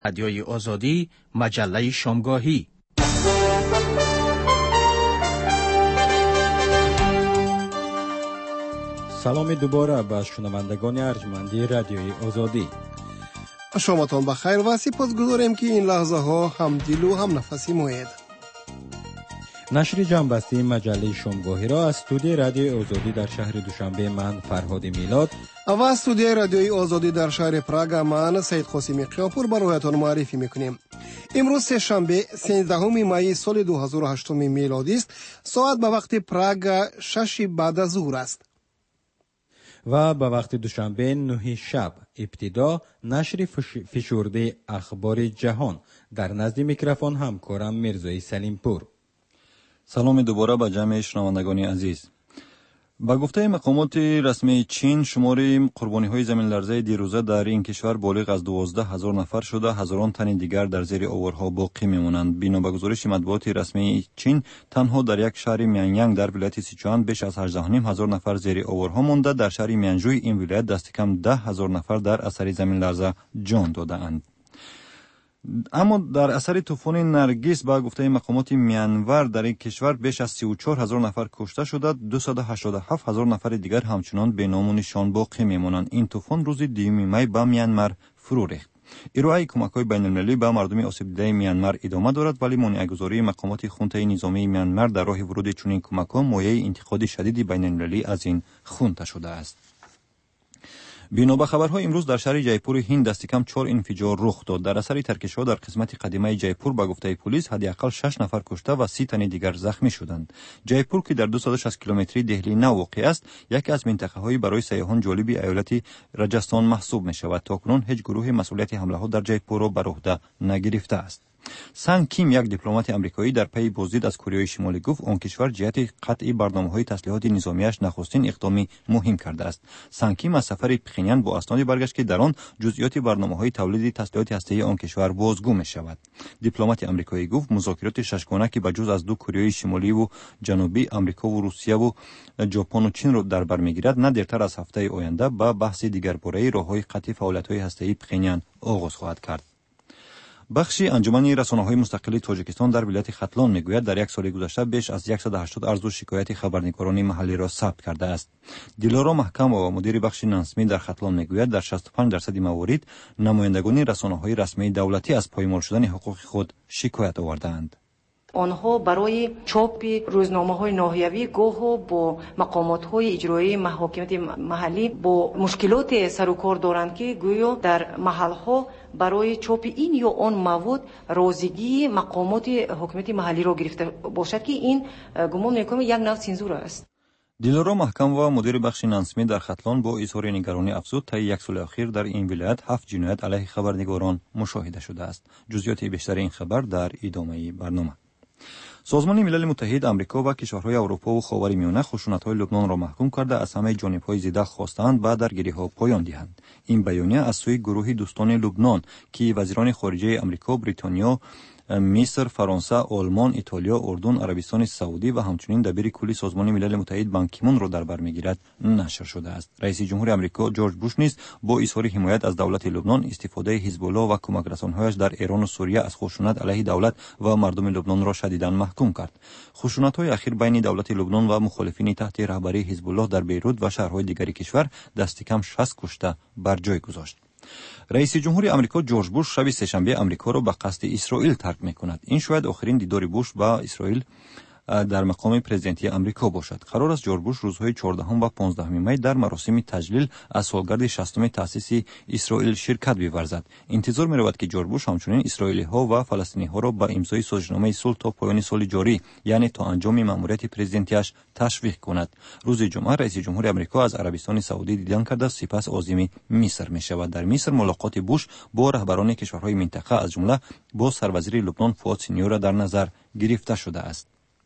رادیوی آزادی، مجله شامگاهی. سلام دوباره به شنوندگان ارجمندی رادیوی آزادی. شامتان بخیر و سپاسگزاریم که این لحظه ها هم دل و هم نفسی موید. نشر جنبسته مجله شامگاهی را از استودیوی رادیوی آزادی در شهر دوشنبه من فرهاد میلاد و استودیوی رادیوی آزادی در شهر پراگ من سید قاسمی قیاپور برایتان معرفی میکنیم. امروز سه شنبه 13 می سال 2008 میلادی است. ساعت به وقت پراگ 6 بعد از ظهر است. و به وقت دوشنبه 9 شب ابتدا نشر فشرده اخبار جهان. در نزد میکروفون همکارم میرزای سلیمپور. سلام دوباره به جمع شنوندگان عزیز. با گفته مقامات رسمی چین شمار قربانی‌های زمین لرزه دیروزه در این کشور بالغ از 12,000 نفر شده، هزاران تن دیگر در زیر آوارها باقی میمانند. بنا به گزارش مطبوعات رسمی چین، تنها در یک شهر میانیانگ در ولایت سیچوان بیش از 18,500 نفر زیر آوارها مانده. در شهر میانجوی این ولایت دست کم 10,000 نفر در اثر زمین لرزه جان داده‌اند. اما در اثر طوفان نرگس با گفته مقامات میانور در این کشور بیش از 34,000 نفر کشته شده، 287,000 نفر دیگر همچنان به نام و نشان باقی میمانند. این طوفان روز 2 می به میانمار فرو ریخت. ارائه کمک‌های بین‌المللی به مردم آسیب دیده میانمار ادامه دارد، ولی مانع‌گذاری مقامات خونته نظامی میانمار در راه ورود چنین کمک‌ها مایه انتقاد شدید بین‌المللی از این خونته شده است. بنا به خبرها امروز در شهر جیپور هند دست کم 4 انفجار رخ داد. در اثر ترکش‌ها در قسمت قدیمی جیپور با گفته پلیس حداقل 6 نفر کشته و 30 تن دیگر زخمی شدند. جیپور که در 260 کیلومتری دهلی نو واقع است، یکی از منطقه‌های برای سیاحان جالب ایالت راجستان محسوب می‌شود. تاکنون هیچ گروه مسئولیت حمله‌ها در جیپور را بر عهده نگرفته است. سان کیم، یک دیپلمات آمریکایی، در پی بازدید از کره شمالی گفت آن کشور جهت قطع برنامه‌های تسلیحات نظامیش نخستین اقدامی مهم کرده است. سان کیم از سفر پخینیان با اسنادی برگشت که در آن جزئیات برنامه‌های تولید تسلیحات هسته‌ای آن کشور بازگو می‌شود. دیپلمات آمریکایی گفت مذاکرات ششگانه که به جز از دو کره شمالی و جنوبی، آمریکا و روسیه و ژاپن و چین را در بر می‌گیرد، نه دیرتر از هفته آینده با بحث دیگرباره راه‌های قطع فعالیت‌های هسته‌ای پخینیان آغاز خواهد کرد. بخشی انجمن رسانه‌های مستقل تاجیکستان در ولایت ختلان میگوید در یک سال گذشته بیش از 180 عرض و شکایت خبرنگاران محلی را ثبت کرده است. دلارام محکم و مدیر بخش نانسمی در ختلان میگوید در 65% موارد نمایندگان رسانه‌های رسمی دولتی از پایمال شدن حقوق خود شکایت آورده‌اند. آنها برای چاپ روزنامه‌های ناحیوی گاه با مقامات‌های اجرایی حاکمیت محلی با مشکلات سر و کار دارند که گویا در محل‌ها برای چاپ این یا آن مواد رازیگی مقامات حاکمیت محلی را گرفته باشد که این گمان می‌کنم یک نوع سانسور است. دلارام محکم و مدیر بخش نانسمی در ختلان با اظهار نگرانی افزود طی یک سال اخیر در این ولایت 7 جنایت علیه خبرنگاران مشاهده شده است. جزئیات بیشتر این خبر در ادامه برنامه. سازمان ملل متحد، آمریکا و کشورهای اروپا و خاورمیانه خشونت‌های لبنان را محکوم کرده از همه جانب‌های ضد خواستند و درگیری‌ها پایان دهند. این بیانیه از سوی گروه دوستان لبنان که وزیران خارجه آمریکا، بریتانیا، مصر، فرانسه، آلمان، ایتالیا، اردن، عربستان سعودی و همچنین دبیر کلی سازمان ملل متحد بان کی مون را در بر میگیرد نشر شده است. رئیس جمهور آمریکا جورج بوش نیز با اظهار حمایت از دولت لبنان، استفاده حزب الله و کمک رسان‌هایش در ایران و سوریه از خشونت علیه دولت و مردم لبنان را شدیداً محکوم کرد. خشونت‌های اخیر بین دولت لبنان و مخالفین تحت رهبری حزب الله در بیروت و شهرهای دیگر کشور دست کم 60 کشته بر جای گذاشت. رئیس جمهور آمریکا جورج بوش شب سه‌شنبه آمریکا را به قصد اسرائیل ترک می‌کند. این شاید آخرین دیدار بوش با اسرائیل در مقام پرزیدنتی آمریکا باشد. قرار است جورج بوش روزهای 14 و 15 می در مراسم تجلیل از سالگرد 60م تأسیس اسرائیل شرکت بورزد. انتظار می‌رود که جورج بوش همچنین اسرائیلی‌ها و فلسطینی‌ها را به امضای سازشنامه صلح تا پایان سال جاری، یعنی تا انجام مأموریت پرزیدنتیش، تشویق کند. روز جمعه رئیس جمهور آمریکا از عربستان سعودی دیدن کرده، سپس عازم مصر می‌شود. در مصر ملاقات بوش با رهبران کشورهای منطقه از جمله با سروزیر لبنان فؤاد سینیور در نظر گرفته شده است.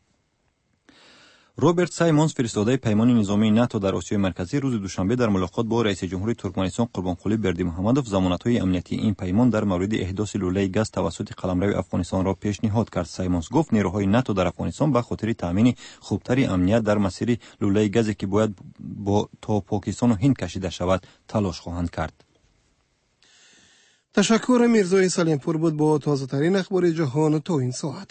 روبرت سایمونز، فرستاده پیمان نظامی ناتو در آسیای مرکزی، روز دوشنبه در ملاقات با رئیس جمهور ترکمنستان قربانقلی بردیمحمدوف ضمانت‌های امنیتی این پیمان در مورد احداث لوله گاز توسط قلمرو افغانستان را پیشنهاد کرد. سایمونز گفت نیروهای ناتو در افغانستان به خاطر تامین خوبتری امنیت در مسیر لوله گازی که باید تا پاکستان و هند کشیده شود تلاش خواهند کرد. تشکر میرزای سلیم پور بود با تازه ترین اخبار جهان تا این ساعت.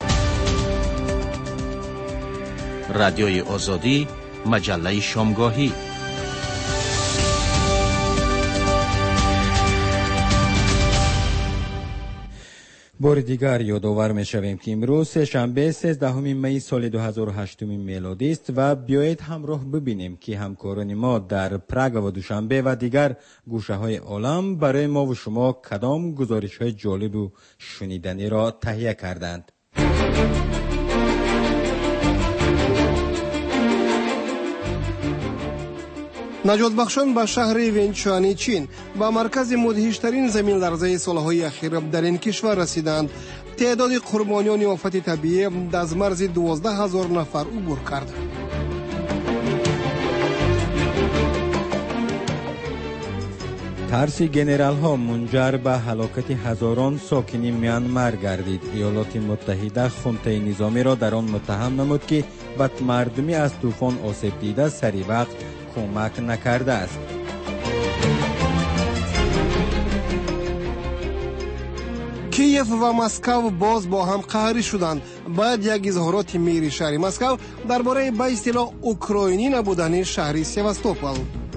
رادیوی آزادی، مجله شامگاهی. بار دیگر یادآور می‌شویم که امروز سه‌شنبه 13 می سال 2008 میلادی است و بیایید همراه ببینیم که همکاران ما در پراگ و دوشنبه و دیگر گوشه‌های عالم برای ما و شما کدام گزارش‌های جالب و شنیدنی را تهیه کردند. نجات بخشان به شهر وینچوانی چین با مرکز مدهشترین زمین لرزه سالهای اخیر در این کشور رسیدند. تعداد قربانیان آفت طبیعی از مرز 12,000 نفر عبور کرد. ترس گنرال ها منجر به هلاکت هزاران ساکنین میانمار گردید. ایالات متحده خونته نظامی را در آن متهم نمود که به مردمی از طوفان آسیب دیده سری وقت کمک نکرده است. کیف و مسکو باز با هم قهری شدند بعد یک اظهارات میر شهر مسکو درباره به اصطلاح اوکراینی نبودن شهر سیواستوپل.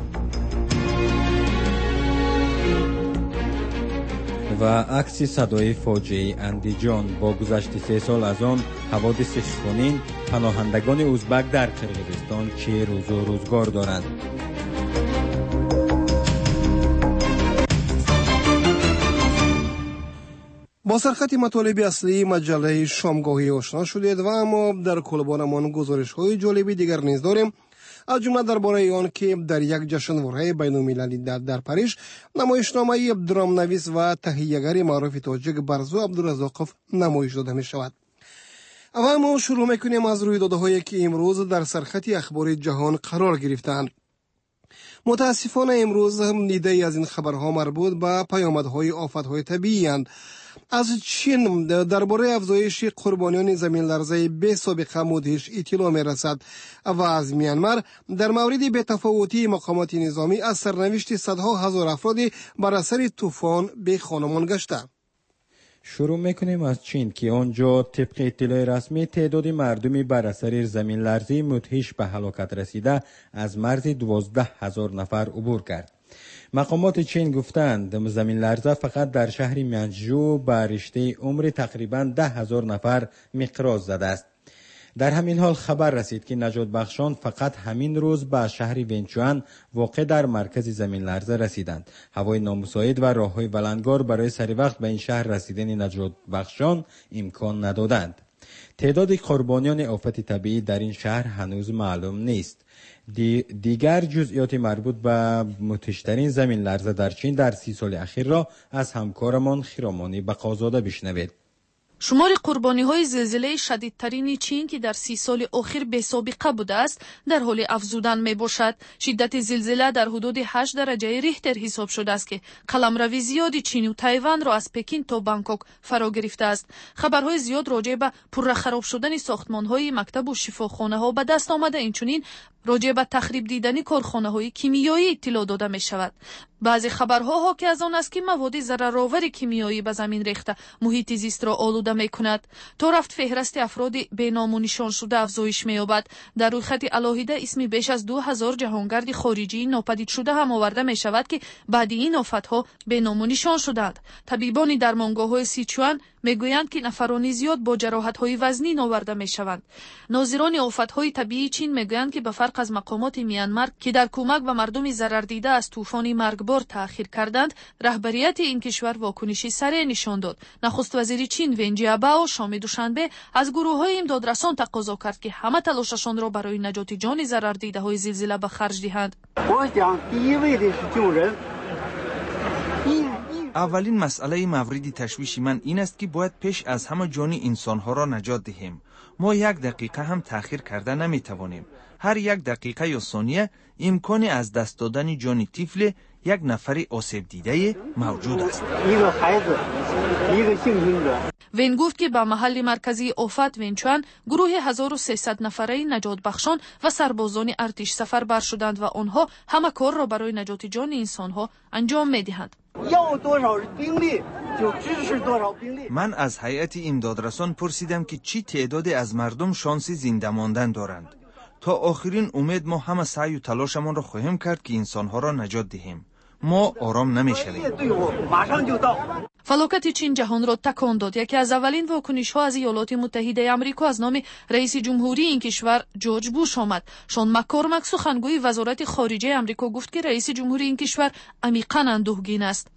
و عکس صدای فاجعه اندیجان با گذشت 3 سال از آن حوادث خونین، پناهندگان ازبک در قرقیزستان چه روز و روزگار دارند. با سرخط مطالب اصلی مجله شامگاهی آشنا شدید و اما در کلبانمان گزارش‌های جالبی دیگر نیز داریم، از جمله درباره آن که در یک جشنواره بین‌المللی در پاریژ نمایشنامه درام‌نویس و تهیه‌گر معروف تاجیک برزو عبدالرزاقوف نمایش داده می‌شود. اما ما شروع می‌کنیم از رویدادهایی که امروز در سرخط اخبار جهان قرار گرفتند. متاسفانه امروز ایده‌ای از این خبرها مربوط به پیامدهای آفت‌های طبیعی اند. از چین درباره افزایش قربانیان زمین لرزه بی سابقه مدهش اطلاع می رسد و از میانمار در مورد بی‌تفاوتی مقامات نظامی از سرنوشت صدها هزار افرادی بر اثر طوفان به خانمان گشته. شروع میکنیم از چین که آنجا طبق اطلاع رسمی تعداد مردمی بر اثر زمین لرزه مدهش به هلاکت رسیده از مرز 12,000 نفر عبور کرد. مقامات چین گفتند زمین لرزه فقط در شهر میانجو به رشته عمر تقریباً 10,000 نفر مقراض زده است. در همین حال خبر رسید که نجات بخشان فقط همین روز به شهر وینچوان واقع در مرکز زمین لرزه رسیدند. هوای نامساعد و راههای بلندگار برای سری وقت به این شهر رسیدن نجات بخشان امکان ندادند. تعداد قربانیان آفت طبیعی در این شهر هنوز معلوم نیست. دیگر جزئیات مربوط به مدهشترین زمین لرزه در چین در 30 سال اخیر را از همکارمان خیرامانی بقازاده بشنوید. شمار قربانی‌های زلزله شدیدترین چین که در 30 سال اخیر بی‌سابقه بوده است در حال افزودن میباشد. شدت زلزله در حدود 8 درجه ریختر حساب شده است که قلمروی زیادی چین و تایوان را از پکین تا بانکوک فرا گرفته است. خبرهای زیاد راجع به پرره خراب شدن ساختمان‌های مکتب و شفاخانه‌ها به دست آمده، اینچنین راجع به تخریب دیدنی کارخانه‌های کیمیایی اطلاع داده می‌شود. بعضی خبرها حاکی از آن است که مواد ضررآور کیمیایی به زمین ریخته محیط زیست را آلوده می‌کند. تا رفت فهرست افراد بینام و نشان شده افزایش می‌یابد. در رویخط علاهیده اسم بیش از 2000 جهانگرد خارجی ناپدید شده هم آورده می‌شود که بعد این آفت‌ها بینام و نشان شدند. طبیبان درمانگاه‌های سیچوان میگویند که نفرانی زیاد با جراحت‌های وزنی آورده می‌شوند. ناظران آفت‌های طبیعی چین میگویند که به فرق از مقامات میانمار که در کمک به مردم ضرر دیده از طوفان مرگبار تأخیر کردند، رهبریت این کشور واکنشی سریع نشان داد. نخست وزیر چین ون جیابائو شام دوشنبه از گروه‌های امدادرسان تقاضا کرد که همه تلاششان را برای نجات جان ضرر دیده‌های زلزله به خرج دهند. اولین مسئله مورد تشویش من این است که باید پیش از همه جان انسانها را نجات دهیم. ما 1 دقیقه هم تأخیر کرده نمیتوانیم. هر 1 دقیقه یا ثانیه امکانی از دست دادن جان طفل یک نفر آسیب دیده موجود است. وین گفت که به محل مرکزی آفت وینچوان گروه 1300 نفره نجات بخشان و سربازان ارتش سفر بر شدند و آنها همه کار را برای نجات جان انسانها انجام می‌دهند. من از هیئت امدادرسان پرسیدم که چی تعدادی از مردم شانسی زنده ماندن دارند. تا آخرین امید ما همه سعی و تلاشمان را خواهیم کرد که انسانها را نجات دهیم. ما آرام نمیشویم. فلاکت چین جهان را تکان داد. یکی از اولین واکنش‌ها از ایالات متحده آمریکا از نام رئیس جمهوری این کشور جورج بوش آمد. شون مک‌کورمک سخنگوی وزارت خارجه آمریکا گفت که رئیس جمهوری این کشور عمیقاً اندوهگین است.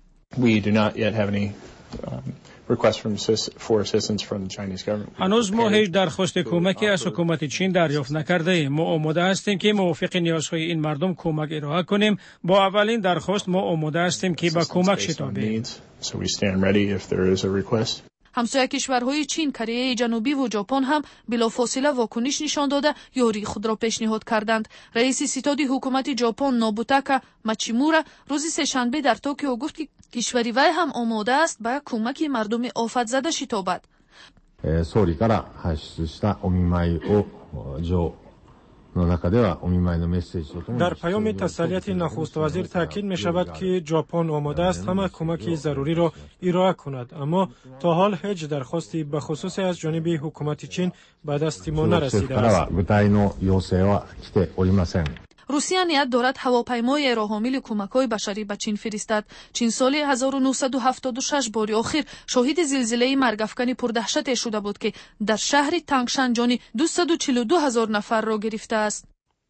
هنوز ما هیچ درخواست کمکی از حکومت چین دریافت نکرده ایم. ما آماده هستیم که موافق نیازهای این مردم کمک ارائه کنیم. با اولین درخواست ما آماده هستیم که به کمک شتابیم. همسایه کشورهای چین، کره جنوبی و ژاپن هم بلافاصله واکنش نشان داده یاری خود را پیشنهاد کردند. رئیس ستاد حکومت ژاپن نوبوتاکا ماچیمورا روز سه‌شنبه در توکیو گفت که کشور وی هم آماده است به کمک مردم آفت زده شتابد. در پیام تسلیت نخست وزیر تاکید می شود که ژاپن آماده است همه کمک ضروری را ارائه کند، اما تا حال هیچ درخواستی به خصوص از جانب حکومت چین به دست ما نرسیده است. روسیه نیت دارد هواپیمای راهحامل کمک‌های بشری به چین فرستد. چین سال 1976 بار آخر شاهد زلزله مرگ‌افکن پردهشت شده بود که در شهر تانگشن جان 242,000 نفر را گرفته است.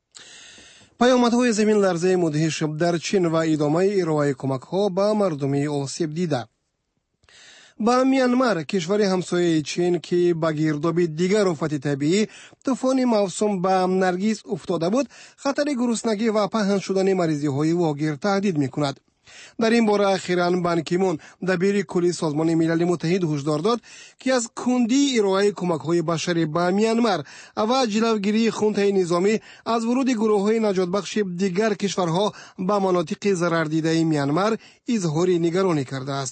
پیامدهای زمین لرزه مدهش در چین و ادامه ارائه کمک‌ها به مردم آسیب دیده. با میانمار، کشور همسایه چین که با گرداب دیگر آفت طبیعی طوفان موسوم به نرگس افتاده بود، خطر گرسنگی و پهن شدن مریضی‌های واگیر تهدید می‌کند. در این باره اخیراً بان کی مون دبیر کلی سازمان ملل متحد هشدار داد که از کندی ارائه کمک‌های بشری به میانمار و جلوگیری خونتای نظامی از ورود گروه‌های نجات بخش دیگر کشورها به مناطق ضرر دیده میانمار اظهار نگرانی کرده است.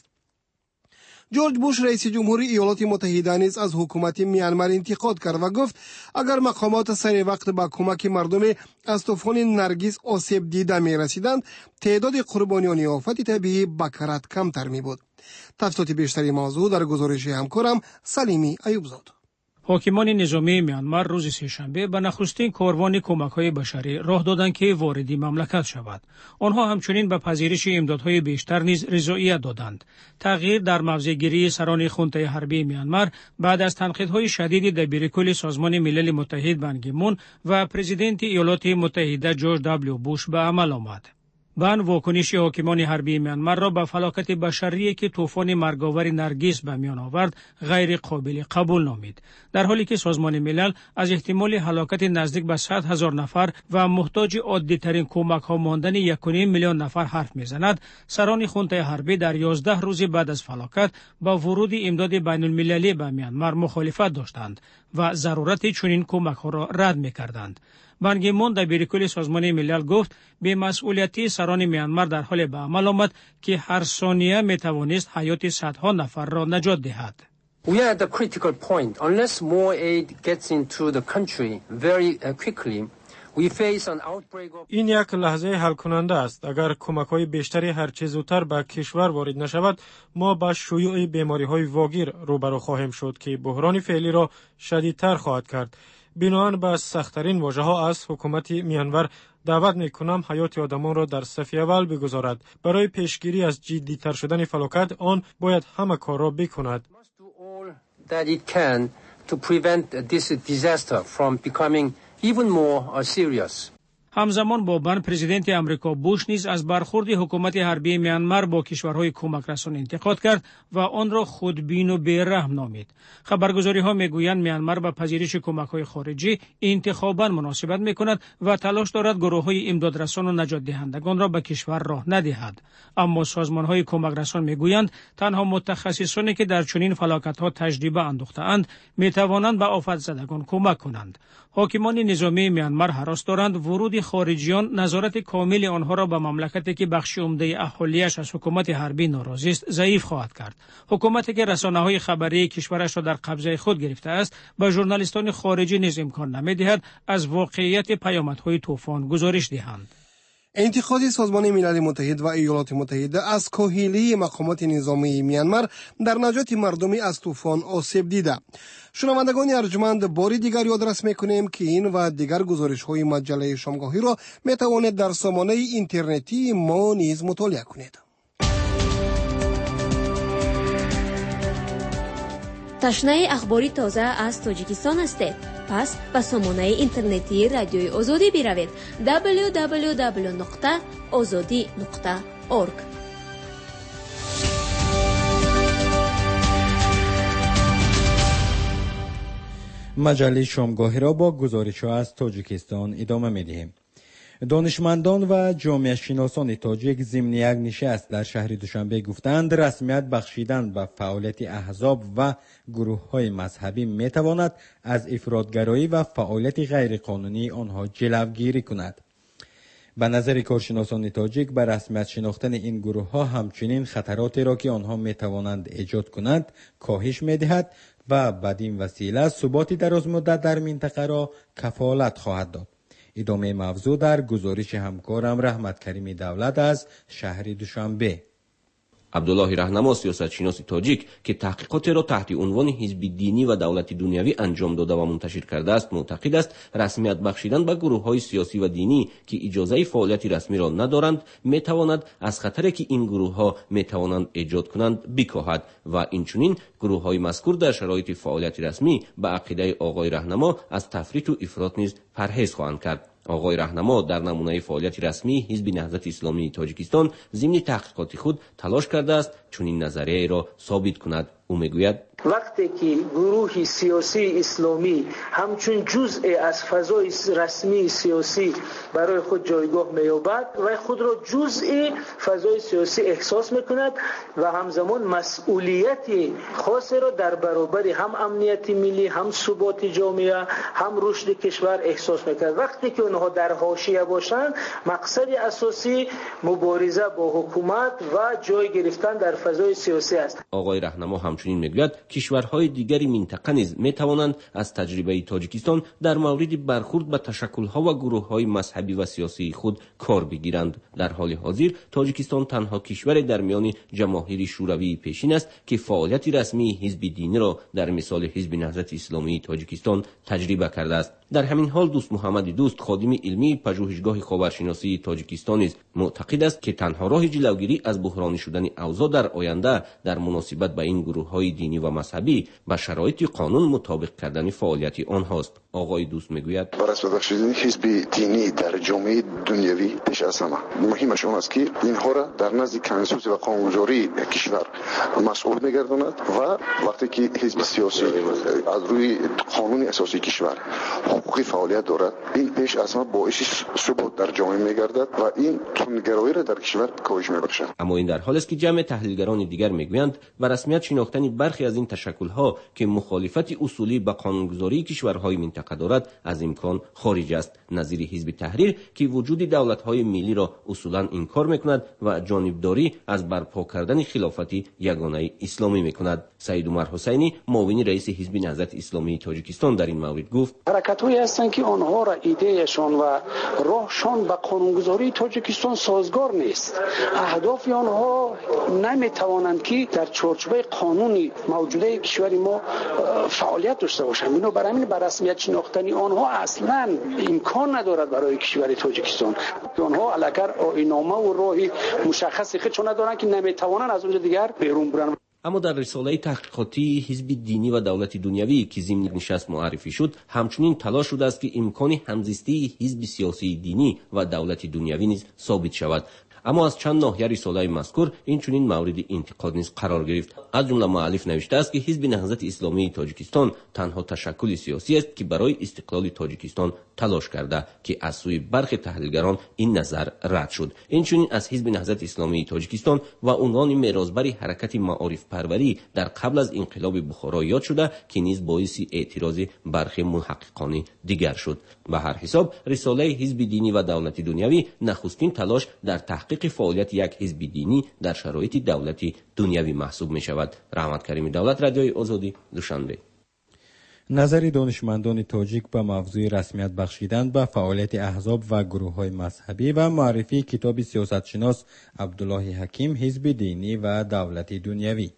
جورج بوش رئیس جمهوری ایالات متحده نیز از حکومت میانمار انتقاد کرد و گفت اگر مقامات سریع وقت با کمک مردم از طوفان نرگس آسیب دیده می رسیدند، تعداد قربانیان آفت طبیعی به کرات کمتر می بود. تفصیلات بیشتری موضوع در گزارش همکارم سلیمی ایوبزاد. حاکمان نظامی میانمار روز سه‌شنبه به نخستین کاروان کمک‌های بشری راه دادند که وارد مملکت شود. آنها همچنین به پذیرش امدادهای بیشتر نیز رضایت دادند. تغییر در موضع‌گیری سران خونتای حربی میانمار بعد از تنقیدهای شدید دبیر کل سازمان ملل متحد بان کی مون و پرزیدنت ایالات متحده جورج دبلیو بوش به عمل آمد. بان واکنش حاکمان حربی میانمار را به فلاکت بشری که طوفان مرگاور نرگس به میان آورد غیر قابل قبول نامید. در حالی که سازمان ملل از احتمال هلاکت نزدیک به 100,000 نفر و محتاج عادی ترین کمک ها ماندن 1.5 میلیون نفر حرف میزند، سران خونتای حربی در 11 روز بعد از فلاکت با ورود امداد بین المللی به میانمار مخالفت داشتند و ضرورت چنین کمک ها را رد میکردند. بان کی مون دبیر کل سازمان ملل گفت به مسئولیتی سران میانمار در حال به عمل آمد که هر ثانیه می توانست حیات صدها نفر را نجات دهد. We are at the critical point. Unless more aid gets into the country very quickly, we face an outbreak of... این یک لحظه حل کننده است. اگر کمک‌های بیشتری هر چه زودتر به کشور وارد نشود، ما با شیوع بیماری‌های واگیر روبرو خواهیم شد که بحران فعلی را شدیدتر خواهد کرد. بنابراین با سخت‌ترین واژه‌ها از حکومت میانمار دعوت می‌کنم حیات آدمان را در صف اول بگذارد. برای پیشگیری از جدی‌تر شدن فلاکت آن باید همه کار را بکند. that it can to prevent this disaster from becoming even more serious. همزمان با بان پرزیدنت آمریکا بوش نیز از برخورد حکومت حربی میانمار با کشورهای کمک رسان انتقاد کرد و آن را خودبین و بی‌رحم نامید. خبرگزاری‌ها میگویند میانمار با پذیرش کمک‌های خارجی انتخاباً مناسبت می‌کند و تلاش دارد گروه‌های امدادرسان و نجات دهندگان را به کشور راه ندهد. اما سازمان‌های کمک رسان میگویند تنها متخصصانی که در چنین فلاکت‌ها تجربه اندوخته‌اند می‌توانند به آفت زدگان کمک کنند. حاکمان نظامی میانمار هراس دارند ورود خارجیان نظارت کامل آنها را به مملکتی که بخش عمده اهالیش از حکومت حربی ناراضی است ضعیف خواهد کرد. حکومتی که رسانه‌های خبری کشورش را در قبضه خود گرفته است، به ژورنالیستان خارجی نیز امکان نمی‌دهد از واقعیت پیامدهای طوفان گزارش دهند. انتقاد سازمان ملل متحد و ایالات متحده از کاهلی مقامات نظامی میانمار در نجات مردمی از طوفان آسیب دیده. شنوندگان ارجمند، باری دیگر یادرس میکنیم که این و دیگر گزارش های مجله شامگاهی را میتوانید در سامانه اینترنتی ما نیز مطالعه کنید. تشنه اخباری تازه از تاجیکستان هستید؟ پس به سامانه اینترنتی رادیوی آزادی بروید www.azadi.org. مجله شامگاهی را با گزارش‌ها از تاجیکستان ادامه می‌دهیم. دانشمندان و جامعه شناسان تاجیک ضمن یک نشست در شهر دوشنبه گفتند رسمیت بخشیدن به فعالیت احزاب و گروه‌های مذهبی می‌تواند از افراط‌گرایی و فعالیت غیرقانونی آنها جلوگیری کند. به نظر کارشناسان تاجیک به رسمیت شناختن این گروه‌ها همچنین خطراتی را که آنها می‌توانند ایجاد کنند کاهش می‌دهد و بدین وسیله ثبات درازمدت در منطقه را کفالت خواهد داد. ادامه موضوع در گزارش همکارم رحمت کریم دولت از شهر دوشنبه. عبدالله رهنما سیاستشناس تاجیک که تحقیقات را تحت عنوان حزب دینی و دولت دنیوی انجام داده و منتشر کرده است معتقد است رسمیت بخشیدن به گروه‌های سیاسی و دینی که اجازه فعالیت رسمی را ندارند میتواند از خطری که این گروه‌ها میتوانند ایجاد کنند بکاهد و اینچنین گروه‌های مذکور در شرایط فعالیت رسمی به عقیده آقای رهنما از تفریط و افراط نیز پرهیز خواهند کرد. آقای رهنما در نمونه فعالیت رسمی حزب نهضت اسلامی تاجیکستان ضمن تحقیقات خود تلاش کرده است چنین نظریه را ثابت کند. او میگوید وقتی که گروه سیاسی اسلامی همچون جزء از فضای رسمی سیاسی برای خود جایگاه می‌یابد و خود را جزء فضای سیاسی احساس می‌کند و همزمان مسئولیت خاص را در برابر هم امنیت ملی، هم ثبات جامعه، هم رشد کشور احساس می‌کند. وقتی که اونها در حاشیه باشند مقصد اساسی مبارزه با حکومت و جای گرفتن در فضای سیاسی است. آقای رهنما همچنین میگوید کشورهای دیگری منطقه نیز میتوانند از تجربه تاجیکستان در مورد برخورد به تشکل‌ها و گروه‌های مذهبی و سیاسی خود کار بگیرند. در حال حاضر تاجیکستان تنها کشور در میان جماهیر شوروی پیشین است که فعالیت رسمی حزب دینی را در مثال حزب نهضت اسلامی تاجیکستان تجربه کرده است. در همین حال دوست محمد دوست خادم علمی پژوهشگاه خاورشناسی تاجیکستان است معتقد است که تنها راه جلوگیری از بحرانی شدن اوضاع در آینده در مناسبت با این گروه‌های دینی و مذهبی با شرایط قانون مطابق کردن فعالیت آنهاست. آقای دوست میگوید برای بخشیدن حزب دینی در جامعه دنیوی پیش از همه مهمش آن است که اینها را در نزد کنسوس و قانونگذاری کشور مسئول می‌گرداند و وقتی که حزب سیاسی از روی قانون اساسی کشور حقوقی فعالیت دارد این پیش از همه باعث ثبات در جامعه می‌گردد و این تندگرایی را در کشور کاهش می‌بخشد. اما این در حالی است که جمع تحلیلگران دیگر میگویند به رسمیت شناختن برخی از این تشکل‌ها که مخالفت اصولی به قانونگذاری کشورهای منطقه دارد از امکان خارج است. نظیر حزب تحریر که وجود دولت‌های ملی را اصولاً انکار می‌کند و جانبداری از برپا کردن خلافت یگانه اسلامی می‌کند. سید عمر حسینی معاون رئیس حزب نهضت اسلامی تاجیکستان در این مورد گفت حرکت‌هایی هستند که آنها را ایدهشان و راهشان به قانونگذاری تاجیکستان سازگار نیست. اهداف آنها نمی‌توانند که در چارچوب قانونی موجوده کشور ما فعالیت داشته باشند. اینو برای همین بر رسمیت شناختن آنها اصلاً امکان ندارد برای کشور تاجیکستان. آنها علاقه آیین‌نامه و راهی مشخصی خودشون ندارند که نمی‌توانند از اونجا دیگر بیرون برن. اما در رساله تحقیقاتی حزب دینی و دولت دنیوی که ضمن نشست معرفی شد همچنین تلاش شده است که امکان همزیستی حزب سیاسی دینی و دولت دنیوی نیز ثابت شود. اما از چند ناحیه رساله مذکور این چنین مورد انتقاد نیز قرار گرفت. از جمله مؤلف نوشته است که حزب نهضت اسلامی تاجیکستان تنها تشکل سیاسی است که برای استقلال تاجیکستان تلاش کرده که از سوی برخی تحلیلگران این نظر رد شد. این چنین از حزب نهضت اسلامی تاجیکستان و عنوان میراثبر حرکت معارف پروری در قبل از انقلاب بخارا یاد شده که نیز باعث اعتراض برخی محققان دیگر شد. به هر حساب رساله حزب دینی و دولت دنیوی نخستین تلاش در تحقیق فعالیت یک حزب دینی در شرایط دولت دنیوی محسوب می شود. رحمت کریم دولت، رادیوی آزادی، دوشنبه. نظر دانشمندان تاجیک به موضوع رسمیت بخشیدن به فعالیت احزاب و گروه‌های مذهبی و معرفی کتاب سیاستشناس عبدالله حکیم حزب دینی و دولت دنیوی.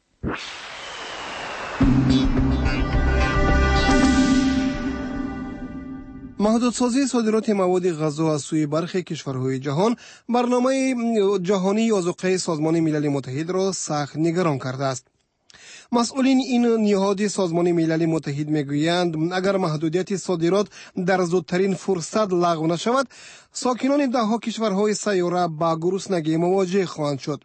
محدودسازی صادرات مواد غذا از سوی برخی کشورهای جهان برنامه جهانی آذوقه سازمان ملل متحد را سخت نگران کرده است. مسئولین این نهاد سازمان ملل متحد میگویند اگر محدودیت صادرات در زودترین فرصت لغو نشود، ساکنان دهها کشورهای سیاره با گرسنگی مواجه خواهند شد.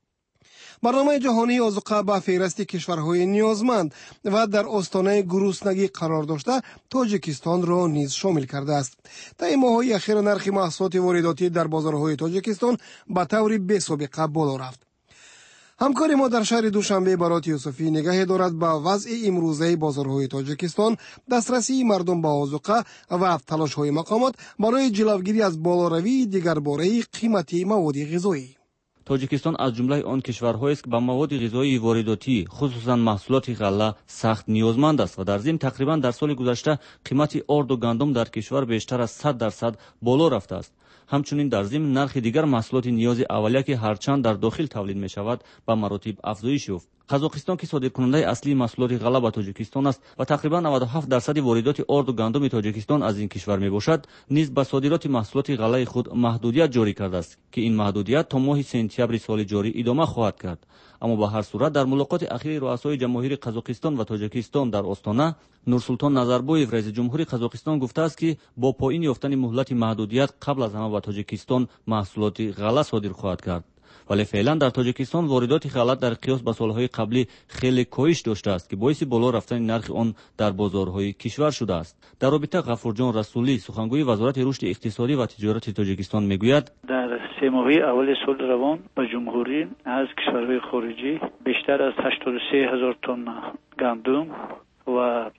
برنامه جهانی آذوقه به فهرست کشورهای نیازمند و در آستانه گرسنگی قرار داشته تاجیکستان را نیز شامل کرده است. طی ماه‌های اخیر نرخ محصولات وارداتی در بازارهای تاجیکستان به طور بی‌سابقه بالا رفت. همکار ما در شهر دوشنبه برات یوسفی نگاه دارد به وضع امروزه بازارهای تاجیکستان، دسترسی مردم به آذوقه و تلاش‌های مقامات برای جلوگیری از بالاروی دیگرباره قیمت مواد غذایی. تاجیکستان از جمله آن کشورهایی است که به مواد غذایی وارداتی خصوصا محصولات غله سخت نیازمند است و در ضمن تقریبا در سال گذشته قیمت آرد و گندم در کشور بیشتر از 100% بالا رفته است. همچنین در ضمن نرخ دیگر محصولات نیاز اولیه که هرچند در داخل تولید می شود به مراتب افزایش یافت. قزاقستان که صادرکننده اصلی محصولات غله به تاجیکستان است و تقریبا 97% واردات آرد و گندم تاجیکستان از این کشور می باشد، نیز به صادرات محصولات غله خود محدودیت جاری کرده است که این محدودیت تا ماه سپتامبر سال جاری ادامه خواهد کرد. اما به هر صورت در ملاقات اخیر رؤسای جماهیر قزاقستان و تاجیکستان در آستانه، نورسولطان نظربایف رئیس جمهوری قزاقستان گفته است که با پایین یافتن مهلت محدودیت قبل از همه به تاجیکستان محصولات غله صادر خواهد کرد. ولی فعلا در تاجیکستان واردات غله در قیاس با سالهای قبلی خیلی کاهش داشته است که باعث بالا رفتن نرخ آن در بازارهای کشور شده است. در رابطه غفورجان رسولی سخنگوی وزارت رشد اقتصادی و تجارت تاجیکستان میگوید در 3 ماهه اول سال روان به جمهوری از کشورهای خارجی بیشتر از 83,000 تن گندم و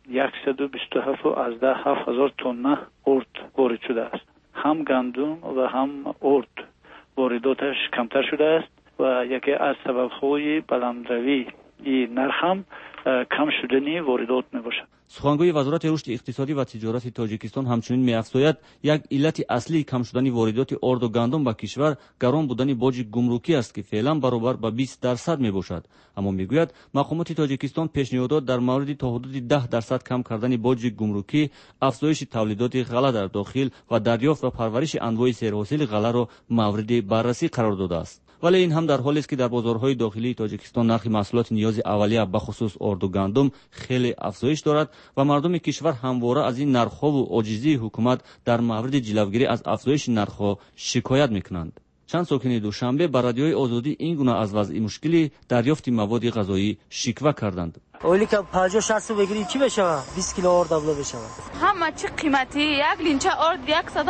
127,000 تن ارد وارد شده است. هم گندم و هم ارد وارداتش کمتر شده است و یکی از سبب‌های بلندروی این نرخ هم کم شدن واردات میباشد. سخنگوی وزارت رشد اقتصادی و تجارت تاجیکستان همچنین می‌افزاید یک علت اصلی کم شدن واردات آرد و گندم به کشور گران بودن باج گمرکی است که فعلا برابر به 20% میباشد. اما میگوید مقامات تاجیکستان پیشنهادات در مورد تا حدود 10% کم کردن باج گمرکی، افزایش تولیدات غله در داخل و دریافت و پرورش انواع سرحاصل غله را مورد بررسی قرار داده است. ولی این هم در حالی است که در بازارهای داخلی تاجیکستان نرخ محصولات نیاز اولیه به خصوص آرد و گندم خیلی افزایش دارد و مردم کشور همواره از این نرخ‌ها و عاجزی حکومت در مورد جلوگیری از افزایش نرخ‌ها شکایت می‌کنند. چند ساکن دوشنبه بر رادیوی آزادی این گونه از وضع مشکلی دریافت مواد غذایی شکوه کردند. اولی که 50-60 بگیری چی بشه؟ 20 کیلو آرد ابله بشه. همه چی قیمتی، یک لینچه آرد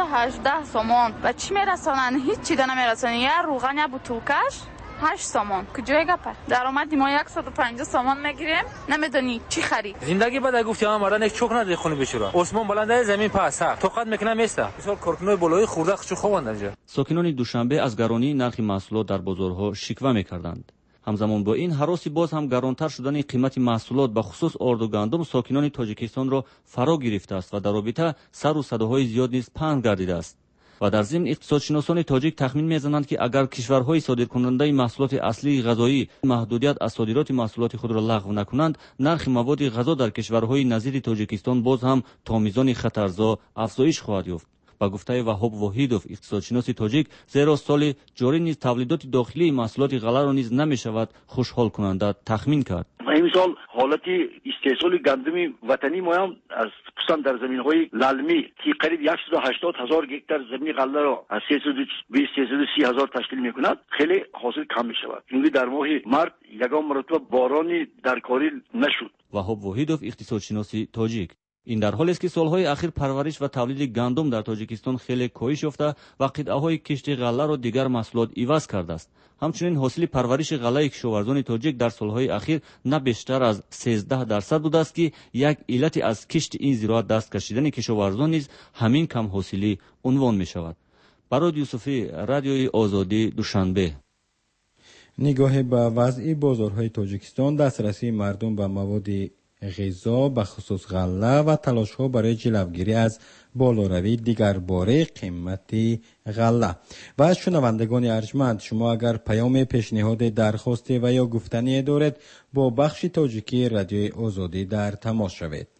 118 سومون و چی میرسانن؟ هیچ چیز نمیرسانن. یا روغن یا بوتولکش 8 سومون. کجای گپه؟ درآمد ما 150 سومون میگیریم، نمیدونی چی خرید. زندگی بعد گفتی ما مرا یک چوک نداری خونی بشوره. عثمان بلنده زمین پس سخت. توقت میکنه میسته. مثلا کارکنای بالایی خورده خشو خوان اینجا. ساکنان دوشنبه از گرانی نرخ محصولات در بازارها شکوه میکردند. همزمان با این هراسی باز هم گرانتر شدن قیمت محصولات به خصوص آرد و گندم ساکنان تاجیکستان را فرا گرفته است و در رابطه سر و صداهای زیاد نیز پهن گردیده است. و در ضمن اقتصادشناسان تاجیک تخمین می‌زنند که اگر کشورهای صادرکننده محصولات اصلی غذایی محدودیت از صادرات محصولات خود را لغو نکنند، نرخ مواد غذا در کشورهای نظیر تاجیکستان باز هم تا میزان خطرزا افزایش خواهد یافت. با گفته وهاب وحیدوف اقتصادشناس تاجیک، زیرا سال جاری نیز تولیدات داخلی محصولات غله را نیز نمی‌شود خوشحال کننده تخمین کرد. امسال حالت استحصال گندم وطنی ما هم از خصوصا در زمین‌های للمی که قریب 180,000 گکتار زمین غله را از 320,000 تشکیل می‌کند، خیلی حاصل کم می‌شود. چون در ماه مارس یگان مرتبه بارانی در کاری نشد. وهاب وحیدوف اقتصادشناس تاجیک این در حالی است که سالهای اخیر پرورش و تولید گندم در تاجیکستان خیلی کاهش یافته و قطعه‌های کشت غله را دیگر محصولات عوض کرده است. همچنین حاصل پرورش غله کشاورزان تاجیک در سالهای اخیر نه بیشتر از 13% بوده است که یک علت از کشت این زراعت دست کشیدن کشاورزان نیز همین کم حاصلی عنوان می شود. برای یوسفی، رادیوی آزادی، دوشنبه. نگاه به وضع بازارهای تاجیکستان، دسترسی مردم به مواد غذا به خصوص غله و تلاش‌ها برای جلوگیری از بالاروی دیگر باره قیمت غله. و از شنوندگان ارجمند، شما اگر پیام پیشنهاد درخواستی و یا گفتنی دارید با بخش تاجیکی رادیوی آزادی در تماس شوید.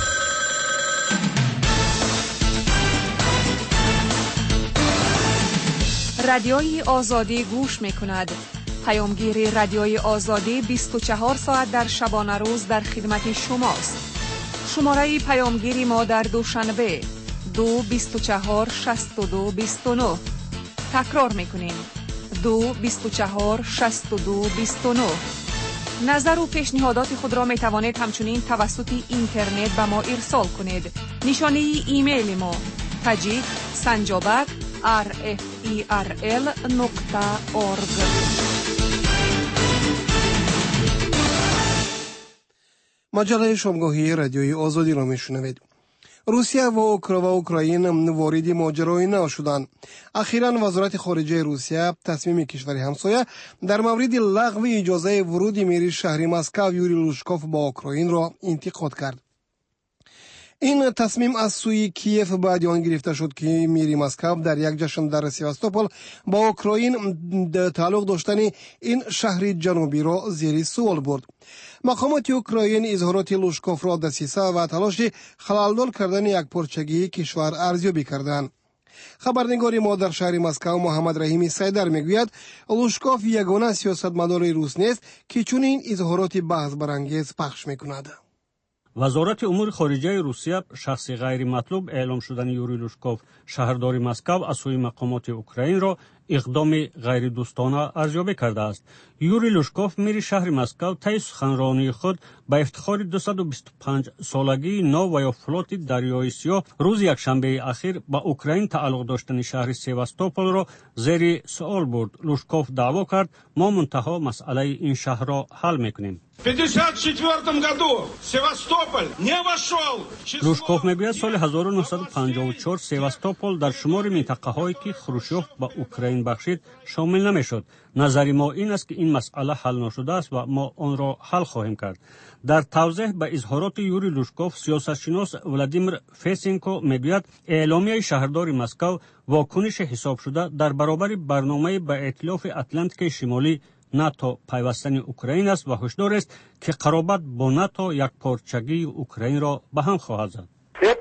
رادیوی آزادی گوش می‌کند. پیامگیر رادیوی آزادی 24 ساعت در شبانه روز در خدمت شماست. شماره پیامگیری ما در دوشنبه 224 62 29. تکرار می‌کنیم 224 62 29. نظر و پیشنهادات خود را می‌توانید همچنین توسط اینترنت به ما ارسال کنید. نشانی ایمیل ما tajik@rferl.org. مجله شامگاهی رادیوی آزادی را میشنوید. روسیه و اوکراین وارد ماجرای نو شدند. اخیراً وزارت خارجه روسیه تصمیم کشور همسایه در مورد لغو اجازه ورود میر شهر مسکو یوری لوشکوف با اوکراین را انتقاد کرد. این تصمیم از سوی کیف بعد آن گرفته شد که میر مسکو در یک جشن در سیواستوپول با اوکراین تعلق داشتن این شهر جنوبی را زیر سوال برد. مقامات اوکراین اظهارات لوشکوف را دسیسه و تلاش خلالدار کردن یک پارچگی کشور ارزیابی کردند. خبرنگار ما در شهر مسکو محمد رحیمی سیدر میگوید لوشکوف یگانه سیاستمدار روس نیست که چنین اظهارات بحث برانگیز پخش میکند. وزارت امور خارجه روسیه شخص غیر مطلوب اعلام شدن یوری لوشکوف شهردار مسکو از سوی مقامات اوکراین را اقدام غیر دوستانه ارزیابی کرده است. یوری لوشکوف میر شهر مسکو طی سخنرانی خود با افتخار 225 سالگی نو و یا فلوت دریای سیاه روز یکشنبه اخیر با اوکراین تعلق داشتن شهر سیواستوپول را زیر سوال برد. لوشکوف دعوا کرد ما منتها مسئله این شهر را حل میکنیم. لوشکوف میگوید سال 1954 سیواستوپول در شمار منطقه هایی که خروشچوف با اوکراین بخشید شامل نمیشد. نظر ما این است که این مسئله حل نشده است و ما آن را حل خواهیم کرد. در توضیح به اظهارات یوری لوشکوف سیاستشناس ولادیمیر فیسینکو میگوید اعلامیه شهردار مسکو واکنش حساب شده در برابر برنامه به ائتلاف اتلانتیک شمالی ناتو پیوستن اوکراین است و هشدار است که قرابت با ناتو یک پارچگی اوکراین را به هم خواهد زد.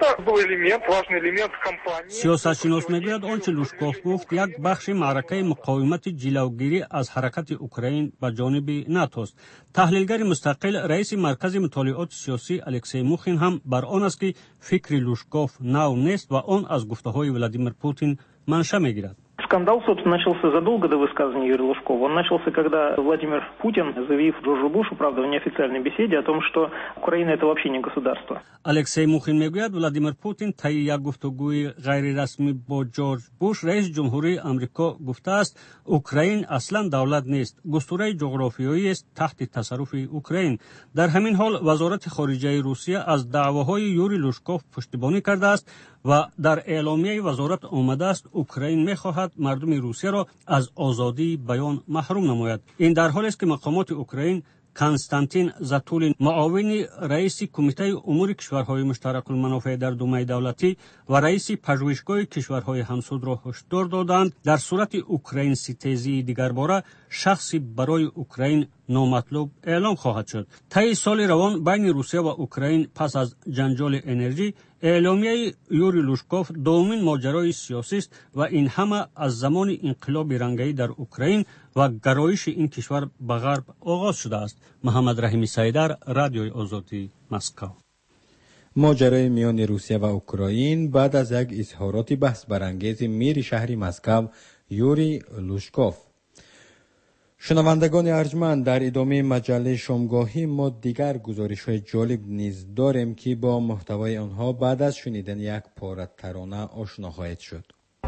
سیاستشناس میگوید آنچه لوشکوف گفت یک بخش معرکه مقاومت جلوگیری از حرکت اوکراین به جانب ناتو است. تحلیلگر مستقل رئیس مرکز مطالعات سیاسی الکسی موخین هم بر آن است که فکر لوشکوف نو نیست و آن از گفته‌های ولادیمیر پوتین منشأ میگیرد. Скандал, собственно, начался задолго до высказывания Юрия Лужкова. Он начался, когда Владимир Путин, заявив Джорджу Бушу, правда, в неофициальной беседе, о том, что Украина – это вообще не государство. الکسی موخین میگوید ولادیمیر پوتین طی یک گفتگوی غیر رسمی با جورج بوش رئیس جمهوری آمریکا گفته است اوکراین اصلا دولت نیست، گستره جغرافیایی است تحت تصرف اوکراین. در همین حال وزارت خارجه روسیه از دعواهای یوری لوشکوف پشتیبانی کرده است و در اعلامیه وزارت آمده است اوکراین می‌خواهد مردم روسیه را از آزادی بیان محروم نماید. این در حالی است که مقامات اوکراین کنستانتین زاتولین معاون رئیس کمیته امور کشورهای مشترک المنافع در دومه دولتی و رئیس پژوهشگاه کشورهای همسود را هشدار دادند در صورت اوکراین ستیزی دیگرباره شخصی برای اوکراین نامطلوب اعلام خواهد شد. طی سال روان بین روسیه و اوکراین پس از جنجال انرژی اعلامیه یوری لوشکوف دومین ماجرای سیاسی است و این همه از زمان انقلاب رنگی در اوکراین و گرایش این کشور به غرب آغاز شده است. محمد رحیمی سیدر، رادیوی آزادی، مسکو. ماجرای میان روسیه و اوکراین بعد از یک اظهارات بحث برانگیز میر شهر مسکو یوری لوشکوف. شنوندگان ارجمند، در ادامه مجله شامگاهی ما دیگر گزارش‌های جالب نیز داریم که با محتوای آنها بعد از شنیدن یک پاره ترانه آشنا خواهید شد.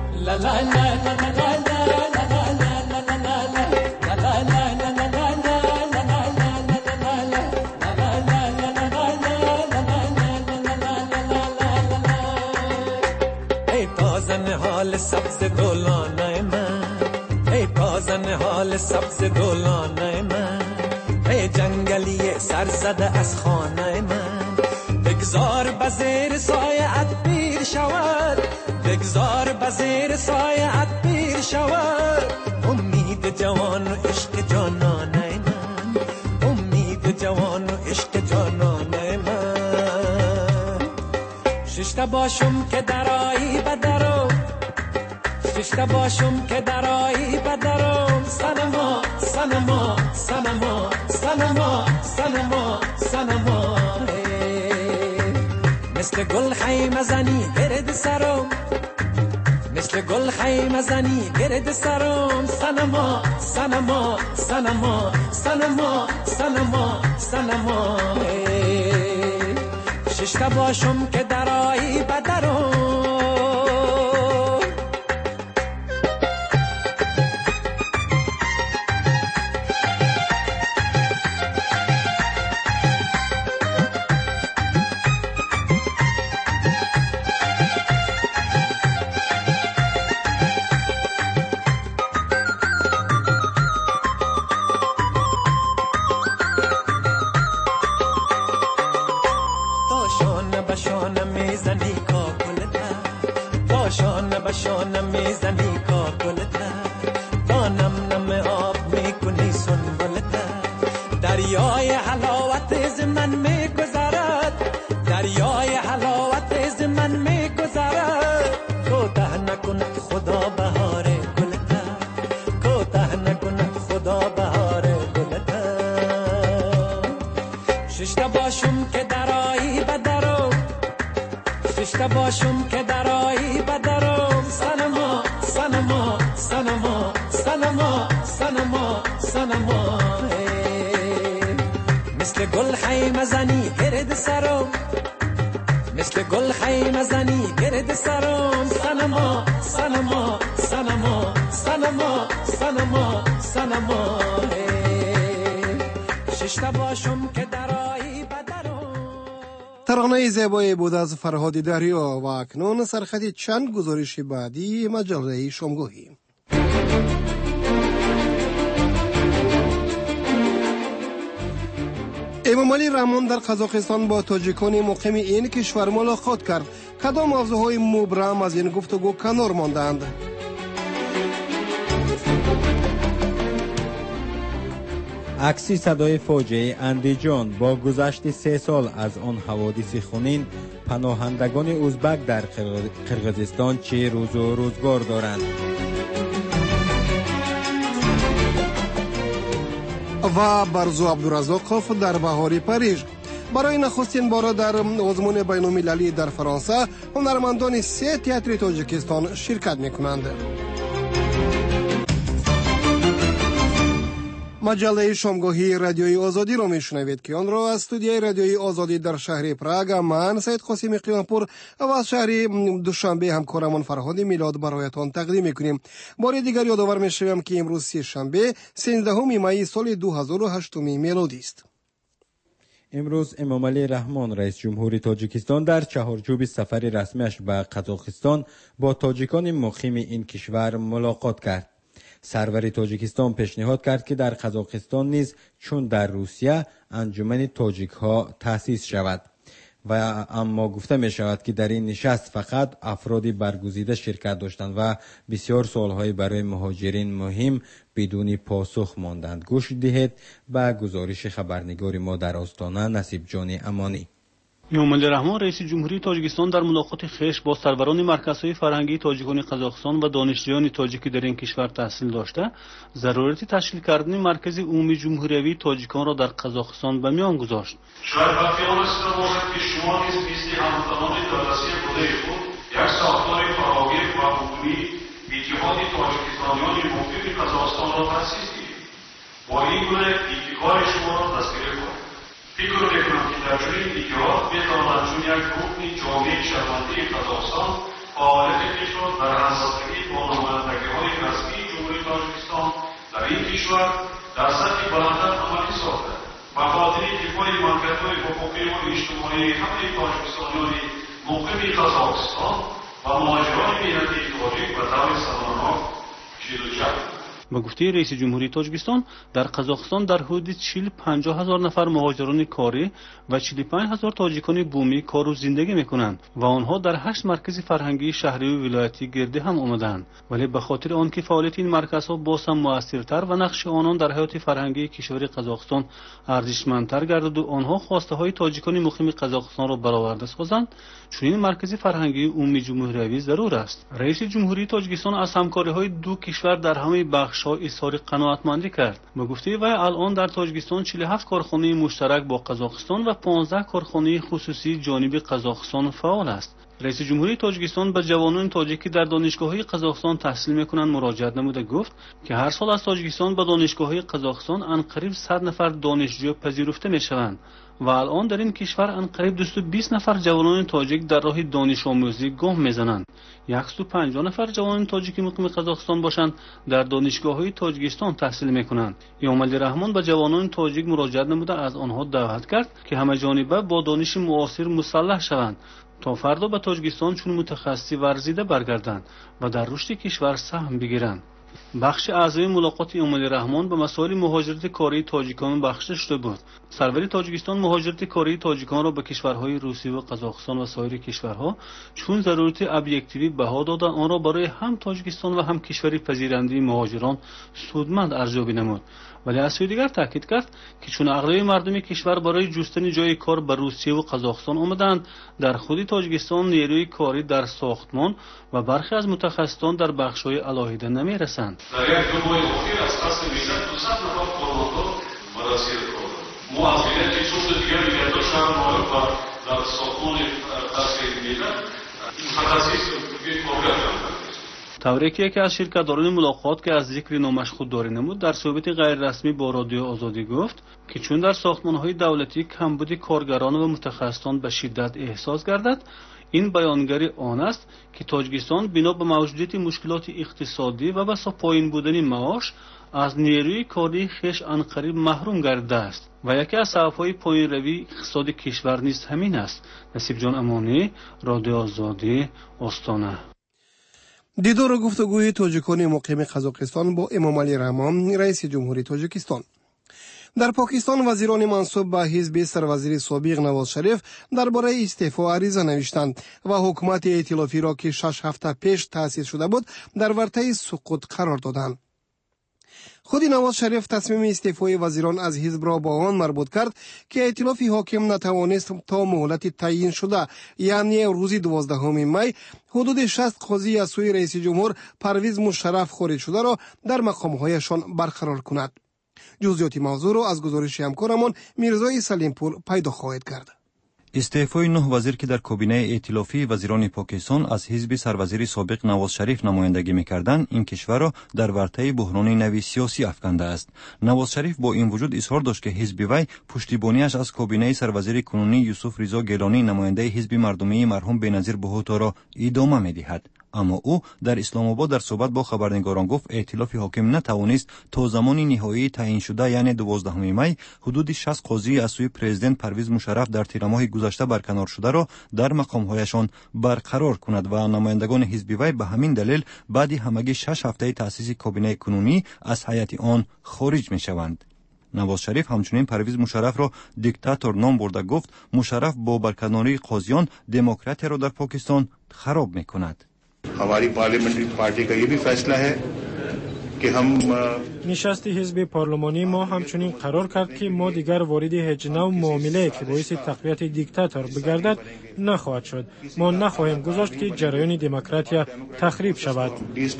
ای تازه حال سبز گلانه من، ای تازه حال سبز گلانه من، ای جنگلی سر زده از خانه من، بگذار به زیر سایه‌ات پیر شود، بگذار به زیر سایه‌ات پیر شود. امید جوان و عشق جانانه من، امید جوان و عشق جانانه من. ششته باشم که درایی به درو، ششته باشم که درایی به درو. سنما سنما سنما سنما سنما سنما. مثل گل خیمه زنی گرد سرم، مثل گل خیمه زنی گرد سرم. سنما سنما سنما سنما سنما سنما. ششته باشم که درایی به درم. دریای حلاوت از من میگذرد، دریای حلاوت از من میگذرد. کوتاه نکند خدا بهار گلتا، کوتاه نکند خدا بهار گلتا. ششته باشم که درایی به درو، ششته باشم که درایی به درو. سنما سنما سنما سنما سنما سنما. مثل گل خیمه زنی گرد سرم، مثل گل خیمه زنی گرد سرم. سنما سنما سنما سنما سنما سنما. ششته باشم که درایی به درم. ترانه زیبایی بود از فرهاد دریا و اکنون سرخط چند گزارش بعدی مجله شامگاهی. امامعلی رحمان در قزاقستان با تاجیکان مقیم این کشور ملاقات کرد. کدام موضوعهای مبرم از این گفتگو کنار ماندند؟ عکسی صدای فاجعه اندیجان. با گذشت 3 سال از آن حوادث خونین، پناهندگان ازبک در قرقیزستان چه روز و روزگار دارند؟ و برزو عبدالرزاقوف در بهاری پاریژ. برای نخستین بار در آزمون بین‌المللی در فرانسه هنرمندان 3 تئاتر تاجیکستان شرکت می‌کنند. مجله شامگاهی رادیوی آزادی را میشنوید که آن را از استودیوی رادیوی آزادی در شهر پراگ من سید قاسم قیامپور و از شهر دوشنبه همکارمان فرهاد میلاد برایتان تقدیم میکنیم. بار دیگر یادآور میشویم که امروز سه شنبه 13 می سال 2008 میلادی است. امروز امامعلی رحمان رئیس جمهوری تاجیکستان در چهارچوب سفر رسمیش به قزاقستان با تاجیکان مقیم این کشور ملاقات کرد. سرور تاجیکستان پیشنهاد کرد که در قزاقستان نیز چون در روسیه انجمن تاجیک ها تأسیس شود و اما گفته می شود که در این نشست فقط افرادی برگزیده شرکت داشتند و بسیار سوالهای برای مهاجرین مهم بدون پاسخ ماندند. گوش دهید به گزارش خبرنگار ما در آستانه نصیب جان امانی. امامعلی رحمان رئیس جمهوری تاجیکستان در ملاقات خویش با سروران مرکزهای فرهنگی تاجیکان قزاقستان و دانشجویان تاجیکی در این کشور تحصیل داشته ضرورت تشکیل کردن مرکز عمومی جمهوری تاجیکان را در قزاقستان به میان گذاشت. شاید وقتی آن رسیده باشد که شما نیز مثل هموطنان دولتی بوده خود یک ساختار فراگیر و عمومی به اتحاد تاجیکستانیان مقیم قزاقستان را تأسیس دهید. با این گونه ابتکار شما را تسخیر کنید. فکر میکنم که در چنین اتحاد بتواند چون یک رکن جامع شونده قزاقستان فعالیت کشور در همسازی با نمایندگی‌های رسمی جمهوری تاجیکستان در این کشور در سطح بلندتر عملی ساخته و خاطر دفاع منفعت‌های حقوقی و اجتماعی همه تاجیکستانیان مقیم قزاقستان و مهاجران ملت تاجیک به طور سرانه‌ها چیز و جلب. به گفته رئیس جمهوری تاجیکستان در قزاقستان در حدود 40-50 هزار نفر مهاجران کاری و 45 هزار تاجیکان بومی کار و زندگی میکنند و آنها در 8 مرکز فرهنگی شهری و ولایتی گرده هم آمدند، ولی به خاطر آنکه فعالیت این مرکزها باز هم موثرتر و نقش آنان در حیات فرهنگی کشور قزاقستان ارزشمندتر گردد و آنها خواسته های تاجیکان مقیم قزاقستان را برآورده سازند، چنین مرکز فرهنگی عمومی جمهوری ضرور است. رئیس جمهوری تاجیکستان از همکاری های دو کشور در همه بخش‌ها اظهار قناعتمندی کرد. به گفته وی الان در تاجیکستان 47 کارخانه مشترک با قزاقستان و 15 کارخانه خصوصی جانب قزاقستان فعال است. رئیس جمهوری تاجیکستان به جوانان تاجیکی در دانشگاه‌های قزاقستان تحصیل می‌کنند مراجعت نموده گفت که هر سال از تاجیکستان به دانشگاه‌های قزاقستان انقریب 100 نفر دانشجو پذیرفته می‌شوند و الان در این کشور انقریب 220 نفر جوانان تاجیک در راه دانش آموزی گام می‌زنند. 150 نفر جوانان تاجیکی مقیم قزاقستان باشند در دانشگاه‌های تاجیکستان تحصیل می‌کنند. ایامالی رحمان به جوانان تاجیک مراجعت نموده از آنها دعوت کرد که همه جانبه با دانش معاصر مسلح شوند تا فردا به تاجیکستان چون متخصصی ورزیده برگردند و در رشد کشور سهم بگیرند. بخش اعضای ملاقات ایامالی رحمان به مسائل مهاجرت کاری تاجیکان بخشیده شده بود. سرور تاجیکستان مهاجرت کاری تاجیکان را به کشورهای روسیه و قزاقستان و سایر کشورها چون ضرورت ابجکتیوی بها دادند آن را برای هم تاجیکستان و هم کشور پذیرنده مهاجران سودمند ارزیابی نمود، ولی از سوی دیگر تاکید کرد که چون اغلب مردم کشور برای جستن جای کار به روسیه و قزاقستان آمدند، در خود تاجیکستان نیروی کاری در ساختمان و برخی از متخصصان در بخش‌های علاهیده نمی‌رسند. در یک دو ماه اخیر از قصد میزد 200 نفر کارمندان به روسیه کار. موفقیت چون دیگر میگردن شهر معارف و در ساختمان قصد میزد متخصص به کارگر کردند. طوری که یکی از شرکت‌داران ملاقات که از ذکر نامش خودداری نمود در صحبت غیر رسمی با رادیو آزادی گفت که چون در ساختمان‌های دولتی کمبود کارگران و متخصصان به شدت احساس گردد، این بیانگری آن است که تاجیکستان بنا به موجودیت مشکلات اقتصادی و بسا پایین بودن معاش از نیروی کاری خویش انقریب محروم گردیده است و یکی از سبب‌های پایین روی اقتصاد کشور نیز همین است. نصیب جان امانی، رادیو آزادی، آستانه. دیدار و گفتگوی تاجیکان مقیم قزاقستان با امامعلی رحمان رئیس جمهوری تاجیکستان. در پاکستان وزیران منصوب به حزب سروزیر سابق نواز شریف درباره استعفا عریضه نوشتند و حکومت ائتلافی را که 6 هفته پیش تأسیس شده بود در ورطه سقوط قرار دادند. خود نواز شریف تصمیم استعفای وزیران از حزب را با آن مربوط کرد که ائتلاف حاکم نتوانست تا مهلت تعیین شده یعنی روز 12 می حدود 60 قاضی از سوی رئیس جمهور پرویز مشرف خارج شده را در مقامهایشان برقرار کند. جزئیات موضوع را از گزارش همکارمان میرزای سلیمپور پیدا خواهد کرد. استعفای 9 وزیر که در کابینه ائتلافی وزیران پاکستان از حزب سروزیر سابق نواز شریف نمایندگی می‌کردند این کشور را در ورطه بحران نوی سیاسی افکنده است. نواز شریف با این وجود اظهار داشت که حزب وی پشتیبانیش از کابینه سروزیر کنونی یوسف رضا گیلانی نماینده حزب مردمی مرحوم بنظیر بهوتا را ادامه می‌دهد. اما او در اسلام آباد در صحبت با خبرنگاران گفت ائتلاف حاکم نتوانست تا زمان نهایی تعیین شده یعنی 12 می حدود 60 قاضی از سوی پرزیدنت پرویز مشرف در تیر ماه گذشته برکنار شده را در مقامهایشان برقرار کند و نمایندگان حزب وی به همین دلیل بعد همگی 6 هفته تأسیس کابینه کنونی از هیئت آن خارج می‌شوند. نواز شریف همچنین پرویز مشرف را دیکتاتور نام برده گفت مشرف با برکناری قاضیان دموکراسی را در پاکستان خراب می‌کند. हमारी parliamentary party का ये भी फैसला है कि हम نشست حزب پارلمانی ما همچنین قرار کرد که ما دیگر وارد هیچ نوع معامله که باعث تقویت دیکتاتور بگردد نخواهد شد. ما نخواهیم گذاشت که جریان دموکراسی تخریب شود.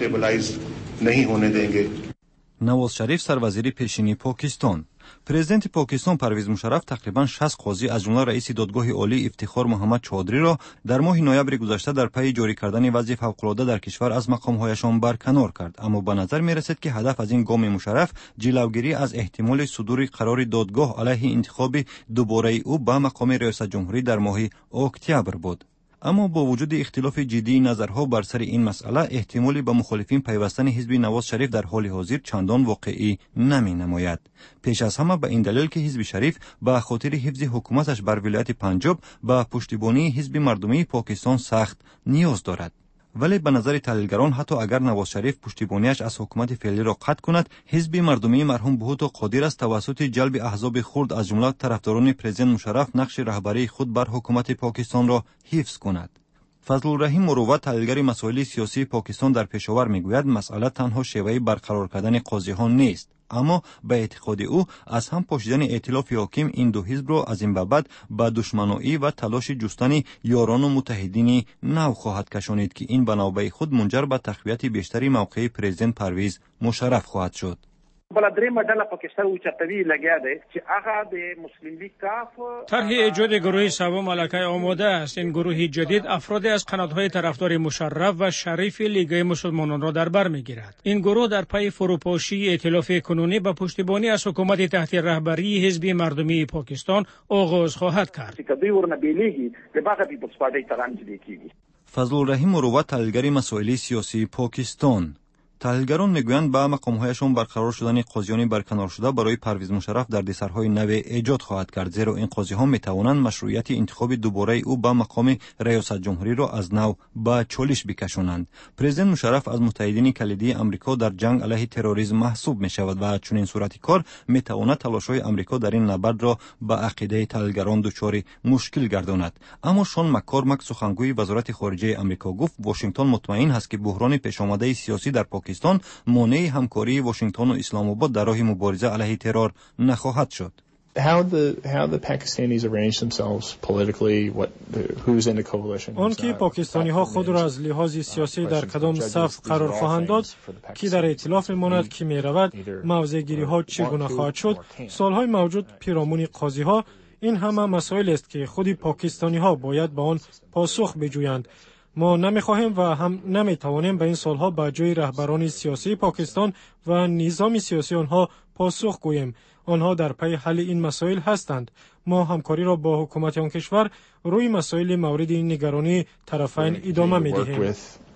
नहीं होने देंगे. نواز شریف سروزیر پیشینی پاکستان. پرزیدنت پاکستان پرویز مشرف تقریباً 60 قاضی از جمله رئیس دادگاه عالی افتخار محمد چودری را در ماه نوامبر گذشته در پی جاری کردن وضع فوق‌العاده در کشور از مقام‌هایشان برکنار کرد، اما به نظر می‌رسد که هدف از این گام مشرف جلوگیری از احتمال صدور قرار دادگاه علیه انتخاب دوباره او به مقام ریاست جمهوری در ماه اکتبر بود. اما با وجود اختلاف جدی نظرها بر سر این مسئله احتمالی به مخالفین پیوستن حزب نواز شریف در حال حاضر چندان واقعی نمی نماید. پیش از همه به این دلیل که حزب شریف به خاطر حفظ حکومتش بر ولایت پنجاب به پشتیبانی حزب مردمی پاکستان سخت نیاز دارد. ولی به نظر تحلیلگران حتی اگر نواز شریف پشتیبانیش از حکومت فعلی را قطع کند، حزب مردمی مرحوم بهوتو قادر است توسط جلب احزاب خرد از جمله طرفداران پرزیدنت مشرف نقش رهبری خود بر حکومت پاکستان را حفظ کند. فضل الرحیم مروت تحلیلگر مسائل سیاسی پاکستان در پشاور میگوید مسئله تنها شیوه برقرار کردن قاضی‌ها نیست، اما به اعتقاد او از هم پاشیدن ائتلاف حاکم این دو حزب را از این به بعد به دشمنایی و تلاش جستن یاران و متحدین نو خواهد کشانید که این به نوبه خود منجر به تقویت بیشتری موقع پرزیدنت پرویز مشرف خواهد شد. بل درېمه ډله پکې سره اوچتوي لګیا دی چې هغه د مسلم لیگ کاف طرح ایجاد گروه سوم ملکه آماده است. این گروه جدید افرادی از قنات‌های طرفدار مشرف و شریف لیگ مسلمانان را در بر می‌گیرد. این گروه در پی فروپاشی ائتلاف کنونی با پشتیبانی از حکومت تحت رهبری حزب مردمی پاکستان آغاز خواهد کرد. فضل الرحیم مروت تحلیلگر مسائل سیاسی پاکستان. تحلیلگران میگویند به مقام‌هایشان برقرار شدن قاضیان برکنار شده برای پرویز مشرف دردسرهای نو ایجاد خواهد کرد، زیرا این قاضی‌ها میتوانند مشروعیت انتخاب دوباره او به مقام ریاست جمهوری را از نو به چالش بکشانند. پرزیدنت مشرف از متحدین کلیدی امریکا در جنگ علیه تروریسم محسوب می شود و چنین صورت کار میتواند تلاش‌های امریکا در این نبرد را به عقیده تحلیلگران دچار مشکل گرداند. اما شون مک‌کورمک سخنگوی وزارت خارجه امریکا گفت واشنگتن مطمئن است که بحران پیشامده سیاسی در پاکستان مانع همکاری واشنگتن و اسلام آباد در راه مبارزه علیه ترور نخواهد شد. آن که پاکستانی ها خود را از لحاظ سیاسی در کدام صف قرار خواهند داد، کی در ائتلاف میماند، کی می رود، موضع گیری ها چگونه خواهد شد، سالهای موجود پیرامون قاضی ها، این همه مسائل است که خود پاکستانی ها باید به آن پاسخ بجویند. ما نمیخواهیم و هم نمیتوانیم به این سالها به جای رهبران سیاسی پاکستان و نظام سیاسی آنها پاسخ گوییم. آنها در پی حل این مسائل هستند. ما همکاری را با حکومت آن کشور روی مسائل مورد نگرانی طرفین ادامه میدهیم.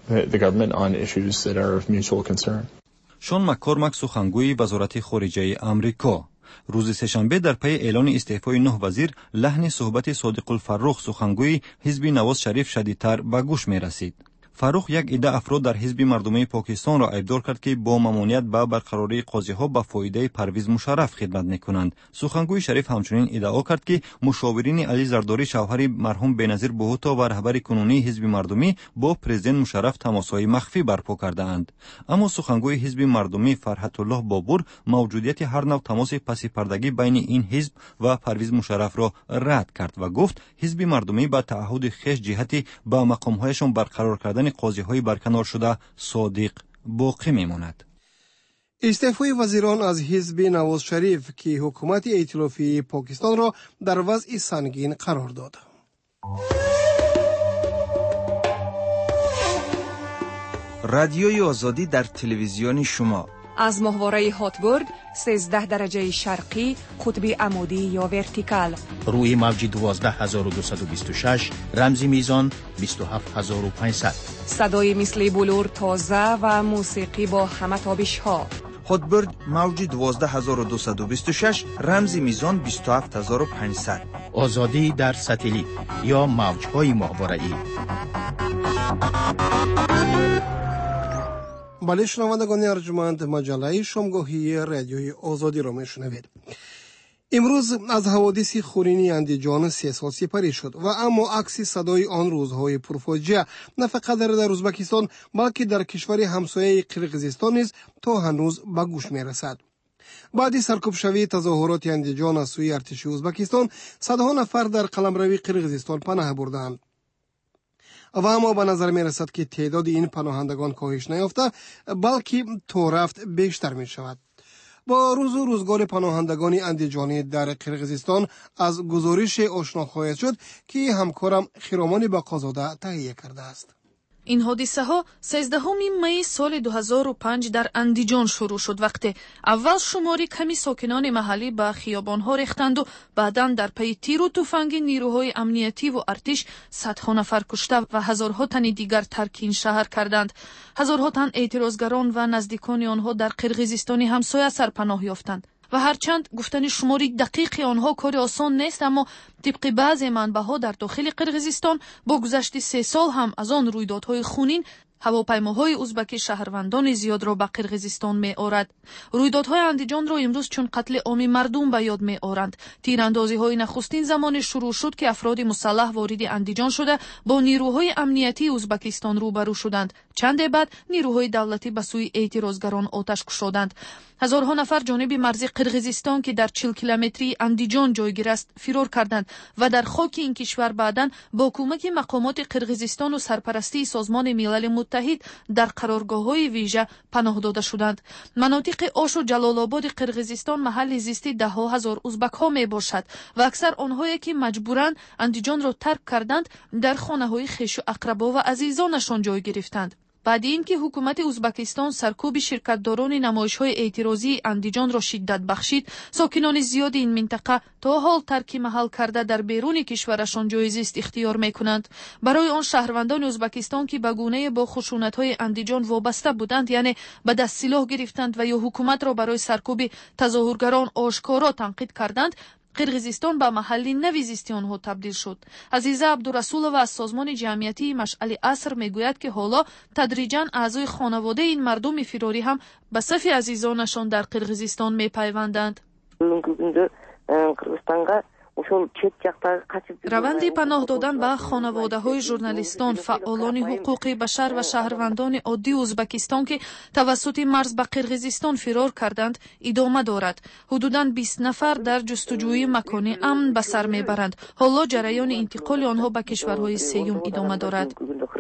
شون مک‌کورمک سخنگوی وزارت خارجه امریکا روز سه‌شنبه در پی اعلان استعفای 9 وزیر لحن صحبت صادق الفروخ سخنگوی حزب نواز شریف شدیدتر به گوش می رسید. فروخ یک عده افراد در حزب مردمی پاکستان را ایبدار کرد که با ممانعت به برقراری قاضی‌ها به فایده پرویز مشرف خدمت می‌کنند. سخنگوی شریف همچنین ادعا کرد که مشاورین علی زرداری شوهر مرحوم بنظیر بهوتو و رهبر کنونی حزب مردمی با پرزیدنت مشرف تماس‌های مخفی برپا کرده‌اند. اما سخنگوی حزب مردمی فرحت الله بابور موجودیت هر نوع تماس پس پردگی بین این حزب و پرویز مشرف را رد کرد و گفت حزب مردمی با تعهد خویش جهت با مقام‌هایشان برقرار کردن قاضی‌های برکنار شده صادق باقی میماند. استعفای وزیران از حزب نواز شریف که حکومت ائتلافی پاکستان را در وضع سنگین قرار داد. رادیوی آزادی در تلویزیون شما از ماهواره هاتبرد 13 درجه شرقی قطب عمودی یا ورتیکال روی موج 12226 رمزی میزان 27500 صدای مثل بلور تازه و موسیقی با همه تابش ها. هاتبرد موج 12226 رمزی میزان 27500 آزادی در ساتلیت یا موج‌های ماهواره‌ای. بله شنوندگان ارجمند، مجله شامگاهی رادیوی آزادی را میشنوید. امروز از حوادث خورینی اندیجان 3 سال سپری شد و اما عکس صدای آن روزهای پرفاجعه نه فقط در ازبکستان بلکه در کشور همسایه قرقیزستان نیز تا هنوز به گوش میرسد. بعد سرکوب شوی تظاهرات اندیجان از سوی ارتش ازبکستان صدها نفر در قلمروی قرقیزستان پناه بردند و اما به نظر می رسد که تعداد این پناهندگان کاهش نیافته بلکه تا رفت بیشتر می شود. با روز و روزگار پناهندگان اندیجانی در قرقیزستان از گزارش آشنا خواهد شد که همکارم خرامان باقازاده تهیه کرده است. این حادثه ها 13 می سال 2005 در اندیجان شروع شد، وقتی اول شماری کمی ساکنان محلی به خیابان ها ریختند و بعداً در پی تیر و تفنگ نیروهای امنیتی و ارتش صدها نفر کشته و هزارها تن دیگر ترک این شهر کردند. هزارها تن اعتراضگران و نزدیکان آنها در قرقیزستان همسایه سرپناه یافتند و هرچند گفتن شماری دقیق آنها کار آسان نیست، اما طبق بعضی منبع‌ها در داخل قرغیزستان با گذشت 3 سال هم از آن رویدادهای خونین هواپیماهای ازبکی شهروندان زیاد را به قرغیزستان می آورد. رویدادهای اندیجان را امروز چون قتل عام مردم به یاد می آورند. تیراندازی‌های نخستین زمان شروع شد که افراد مسلح وارد اندیجان شده با نیروهای امنیتی ازبکستان روبرو شدند. چند بعد نیروهای دولتی به سوی اعتراضگران آتش گشودند. هزارها نفر جانب مرز قرغیزستان که در 40 کیلومتری اندیجان جایگیر است فرار کردند و در خاک این کشور بعداً با کمک مقامات قرغیزستان و سرپرستی سازمان ملل متحد در قرارگاه‌های ویژه پناه داده شدند. مناطق آش و جلال آباد قرغیزستان محل زیست ده‌ها هزار ازبک‌ها میباشد و اکثر آنهایی که مجبوراً اندیجان را ترک کردند در خانه‌های خویش و اقربا و عزیزانشان جای گرفتند. بعد اینکه حکومت ازبکستان سرکوب شرکتداران نمایش‌های اعتراضی اندیجان را شدت بخشید، ساکنان زیاد این منطقه تا حال ترک محل کرده در بیرون کشورشان جای زیست اختیار می‌کنند. برای آن شهروندان ازبکستان که به گونه با خشونت‌های اندیجان وابسته بودند، یعنی به دست سلاح گرفتند و یا حکومت را برای سرکوب تظاهرگران آشکارا تنقید کردند، قرغیزستان به محلی نوی زیستی آنها تبدیل شد. عزیزه عبدالرسولова از سازمان جمعیتی مشعل عصر میگوید که حالا تدریجاً اعضای خانواده این مردم فراری هم به صف عزیزانشان در قرغیزستان میپیوندند. روند پناه دادن به خانواده‌های ژورنالیستان، فعالان حقوق بشر و شهروندان عادی ازبکستان که توسط مرز به قرغیزستان فرار کردند ادامه دارد. حدوداً 20 نفر در جستجوی مکان امن به سر میبرند. حالا جریان انتقال آنها به کشورهای سوم ادامه دارد.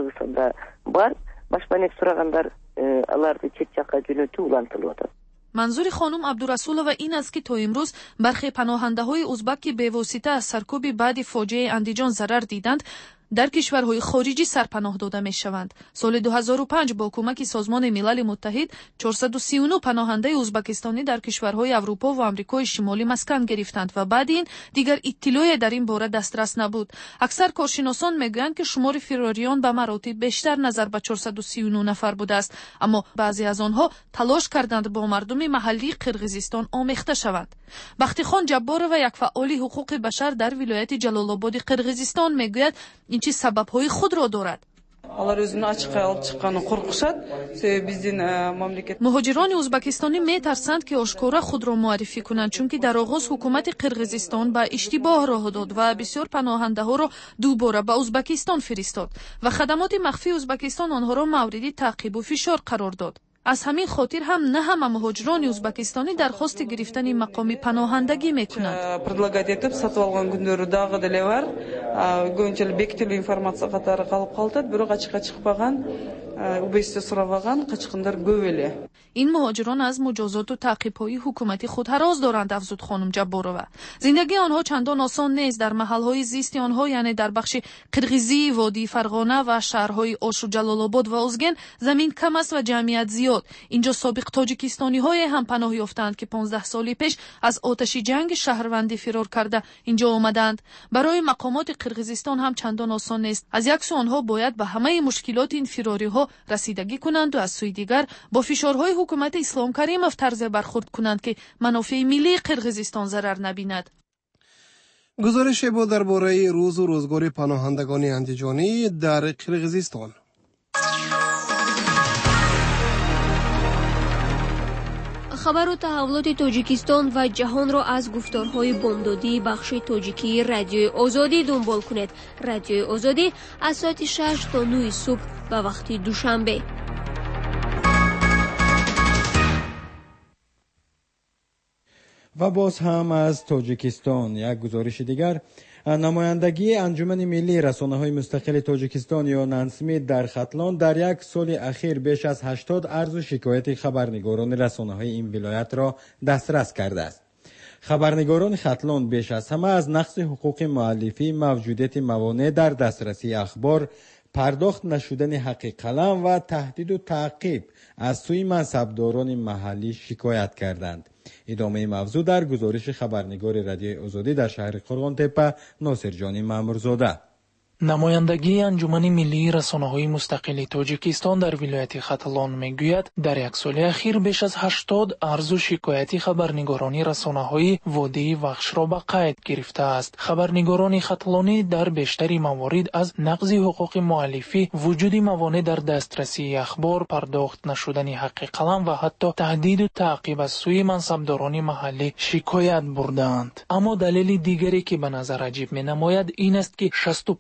منظور خانم عبدالرسولova این است که تا امروز برخی پناهنده‌های ازبک که بواسطه از سرکوب بعد فاجعه اندیجان ضرر دیدند در کشورهای خارجی سرپناه داده می شوند. سال 2005 با کمک سازمان ملل متحد 439 پناهنده ازبکستانی در کشورهای اروپا و آمریکای شمالی مسکن گرفتند و بعد این دیگر اطلاعی در این باره دسترس نبود. اکثر کارشناسان میگویند که شمار فراریان به مراتب بیشتر نظر به 439 نفر بوده است، اما بعضی از آنها تلاش کردند با مردم محلی قرغیزستان آمیخته شوند. بختیخان جبارова یک فعال حقوق بشر در ولایت جلال آباد قرغیزستان میگوید این چه سبب‌های خود را دارد. مهاجران ازبکستانی می‌ترسند که آشکارا خود را معرفی کنند، چون که در آغاز حکومت قرغیزستان به اشتباه راه داد و بسیار پناهنده‌ها را دوباره به ازبکستان فرستاد و خدمات مخفی ازبکستان آنها را مورد تعقیب و فشار قرار داد. از همین خاطر هم نه همه مهاجران ازبکستانی درخواست گرفتن مقام پناهندگی میکنند. این مهاجران از مجازات و تعقیب‌های حکومتی خود هراس دارند، افزود خانم جبارova. زندگی آنها چندان آسان نیست. در محل‌های زیست آنها، یعنی در بخش قرغیزی، وادی فرغانه و شهرهای آش و جلال آباد و ازگن، زمین کم است و جمعیت زیاد. اینجا سابق تاجیکستانی‌های هم پناه یافتند که 15 سال پیش از آتش جنگ شهروندی فرار کرده اینجا آمدند. برای مقامات قرغیزستان هم چندان آسان نیست. از یک سو آنها باید به همه مشکلات این فراری‌ها رسیدگی کنند و از سوی دیگر با فشارهای حکومت اسلام کریمov طرز برخورد کنند که منافع ملی قرغیزستان ضرر نبیند. گزارش بود درباره روز و روزگار پناهندگان اندیجانی در قرغیزستان. خبر و تحولات تاجیکستان و جهان را از گفتارهای بامدادی بخش تاجیکی رادیوی آزادی دنبال کنید. رادیوی آزادی از ساعت 6 تا 9 صبح به وقت دوشنبه. و باز هم از تاجیکستان یک گزارش دیگر. نمایندگی انجمن ملی رسانه‌های مستقل تاجیکستان یا نانسمید در ختلان در یک سال اخیر بیش از 80 عرض و شکایت خبرنگاران رسانه‌های این ولایت را دسترس کرده است. خبرنگاران ختلان بیش از همه از نقض حقوق مؤلفی، موجودیت موانع در دسترسی اخبار، پرداخت نشدن حق قلم و تهدید و تعقیب از سوی منصبداران محلی شکایت کردند. ادامه موضوع در گزارش خبرنگار رادیوی آزادی در شهر قرغان تپه ناصر جانی مامورزاده. намояндагии анҷумани миллии расонаҳои мустақили тоҷикистон дар вилояти Хатлон мегӯяд, дар як соли ахир беш аз 80 арзу шикояти хабарнигорони расонаҳои водии Вахшро ба қайд гирифтааст. Хабарнигорони хатлонӣ дар бештари маворид аз нақзи ҳуқуқи муаллифӣ, вуҷуди мавонеъ дар дастрасии ахбор, пардохт нашудани ҳаққи қалам ва ҳатто таҳдиду таъқиб аз сӯи мансабдорони маҳаллӣ шикоят бурдаанд. аммо далели дигаре ки ба назар аҷиб менамояд ин аст ки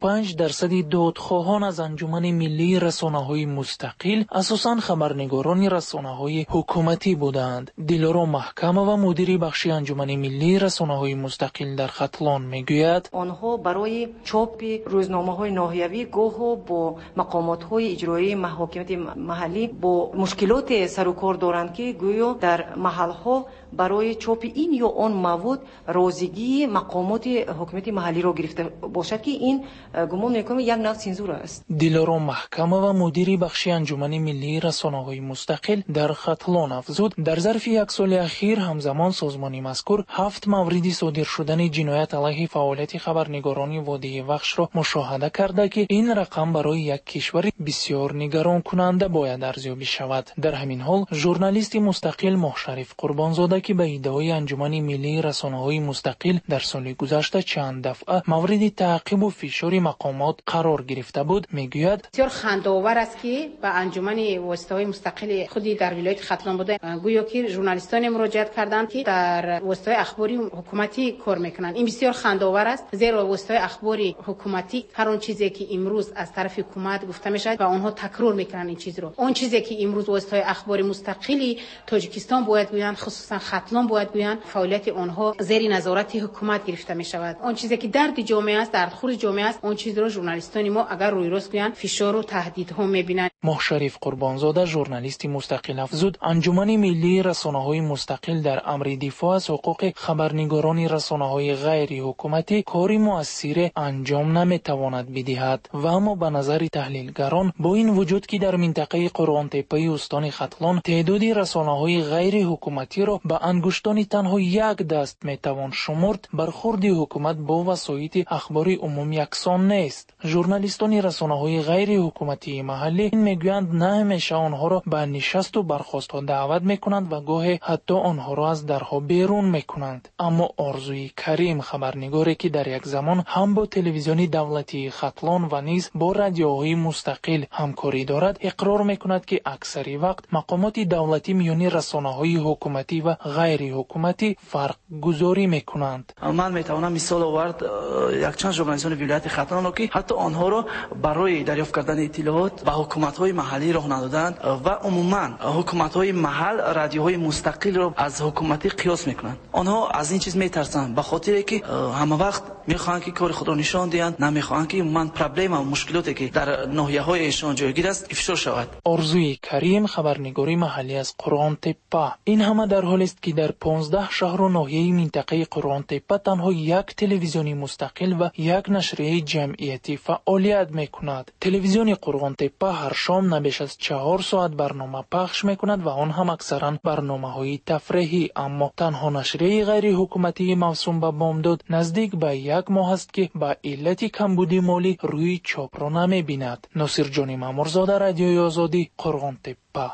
65% додхоҳон аз анҷумани миллии расонаҳои мустақил асосан хабарнигорони расонаҳои ҳукуматӣ буданд. Дилором Маҳкамова, мудири бахши анҷумани миллии расонаҳои мустақил дар Хатлон мегӯяд: онҳо барои чопи рӯзномаҳои ноҳиявӣ гоҳо бо мақомотҳои иҷроии ҳокимияти маҳаллӣ бо мушкилоте сару кор доранд ки гӯё дар маҳалҳо барои чопи ин ё он мавуд розигии мақомоти ҳокимияти маҳаллиро гирифта бошад ки ин гумон мекунам як навъ цензура аст. Дилором Маҳкамова, мудири бахши анҷумани миллии расонаҳои мустақил дар Хатлон афзуд, дар зарфи як соли ахир ҳамзамон созмони мазкур 7 мавриди содир шудани ҷиноят алайҳи фаъолияти хабарнигорони водии Вахшро мушоҳада карда ки ин рақам барои як кишвари бисёр нигаронкунанда бояд арзёбӣ шавад. Дар ҳамин ҳол журналисти мустақил Моҳшариф Қурбонзода ки ба иддаои анҷумани миллии расонаҳои мустақил дар соли гузашта чанд дафъа мавриди таъқибу фишори мақомот қарор гирифта буд, мегӯяд: бисёр хандаовар аст ки ба анҷумани воситаҳои мустақили худи дар вилояти Хатлон буда гӯё ки журналистоне муроҷиат карданд ки дар воситаҳои ахбори ҳукуматӣ кор мекунанд. ин бисёр хандаовар аст, зеро воситаҳои ахбори ҳукуматӣ ҳар он чизе ки имрӯз аз тарафи ҳукумат гуфта мешавад ва онҳо такрор мекунанд ин чизро. он чизе ки имрӯз воситаҳои ахбори мустақили Тоҷикистон бояд гӯянд, хусусан Хатлон бояд гӯянд, фаъолияти онҳо зери назорати ҳукумат гирифта мешавад. он чизе ки дарди ҷомеа аст, дардхури ҷомеа аст, он чизро журналистони мо агар рӯйрост гӯянд, фишору таҳдидҳо мебинанд. Моҳшариф Қурбонзода, журналисти мустақил афзуд, анҷумани миллии расонаҳои мустақил дар амри дифоъ аз ҳуқуқи хабарнигорони расонаҳои ғайри ҳукуматӣ кори муассире анҷом наметавонад бидиҳад. ва аммо ба назари таҳлилгарон, бо ин вуҷуд ки дар минтақаи Қуръонтеппаи устони Хатлон теъдоди расонаҳои ғайри ҳукуматиро ба ангуштони танҳо як даст метавон шумурд, бархурди ҳукумат бо васоити ахбори умум яксон нест. журналистони расонаҳои ғайри ҳукуматии маҳаллӣ мегӯянд на ҳамеша онҳоро ба нишасту бархостҳо даъват мекунанд ва гоҳе ҳатто онҳоро аз дарҳо берун мекунанд. аммо Орзуи Карим, хабарнигоре ки дар як замон ҳам бо телевизиони давлатии Хатлон ва низ бо радиоҳои мустақил ҳамкорӣ дорад, иқрор мекунад ки аксари вақт мақомоти давлатӣ миёни расонаҳои ҳукуматӣ ва ғайри ҳукуматӣ фарқ гузорӣ мекунанд. ман метавонам мисол овард якчанд журналистони вилояти Хатлонро ки ҳатто онҳоро барои дарёфт кардани иттилоот ба ҳукуматҳои маҳаллӣ роҳ надоданд ва умуман ҳукуматҳои маҳал радиоҳои мустақилро аз ҳукуматӣ қиёс мекунанд. онҳо аз ин чиз метарсанд, ба хотире ки ҳама вақт мехоҳанд ки кори худро нишон диҳанд, намехоҳанд ки умуман проблема ва мушкилоте ки дар ноҳияҳояшон ҷойгир аст ифшо шавад. Орзуи Карим, хабарнигори маҳаллӣ аз Қуръонтеппа. ин ҳама дар ҳолест ки дар 15 шаҳру ноҳияи минтақаи Қуръонтеппа танҳо як телевизиони мустақил ва як нашрияи ҷамъиятӣ фаъолият мекунад. телевизиони Қуръонтеппа ҳар шом набеш аз 4 соат барнома пахш мекунад ва он ҳам аксаран барномаҳои тафреҳӣ. аммо танҳо нашрияи ғайриҳукуматии мавсум ба бомдод наздик ба 1 моҳ аст ки ба иллати камбуди молӣ рӯи чопро намебинад. Носирҷони Мамурзода, Радиои Озодӣ, Қуръонтеппа.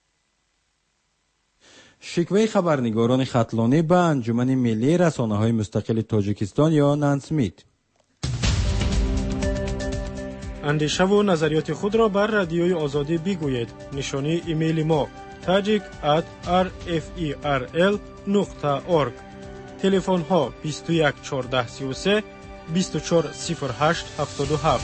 шикваи хабарнигорони хатлонӣ ба анҷумани миллии расонаҳои мустақили Тоҷикистон ё Нансмит. андешаву назариёти худро бар Радиои Озодӣ бигӯед. нишони имейли мо tajik@rferl.org. телефонҳо 21 14 33 24 08 77.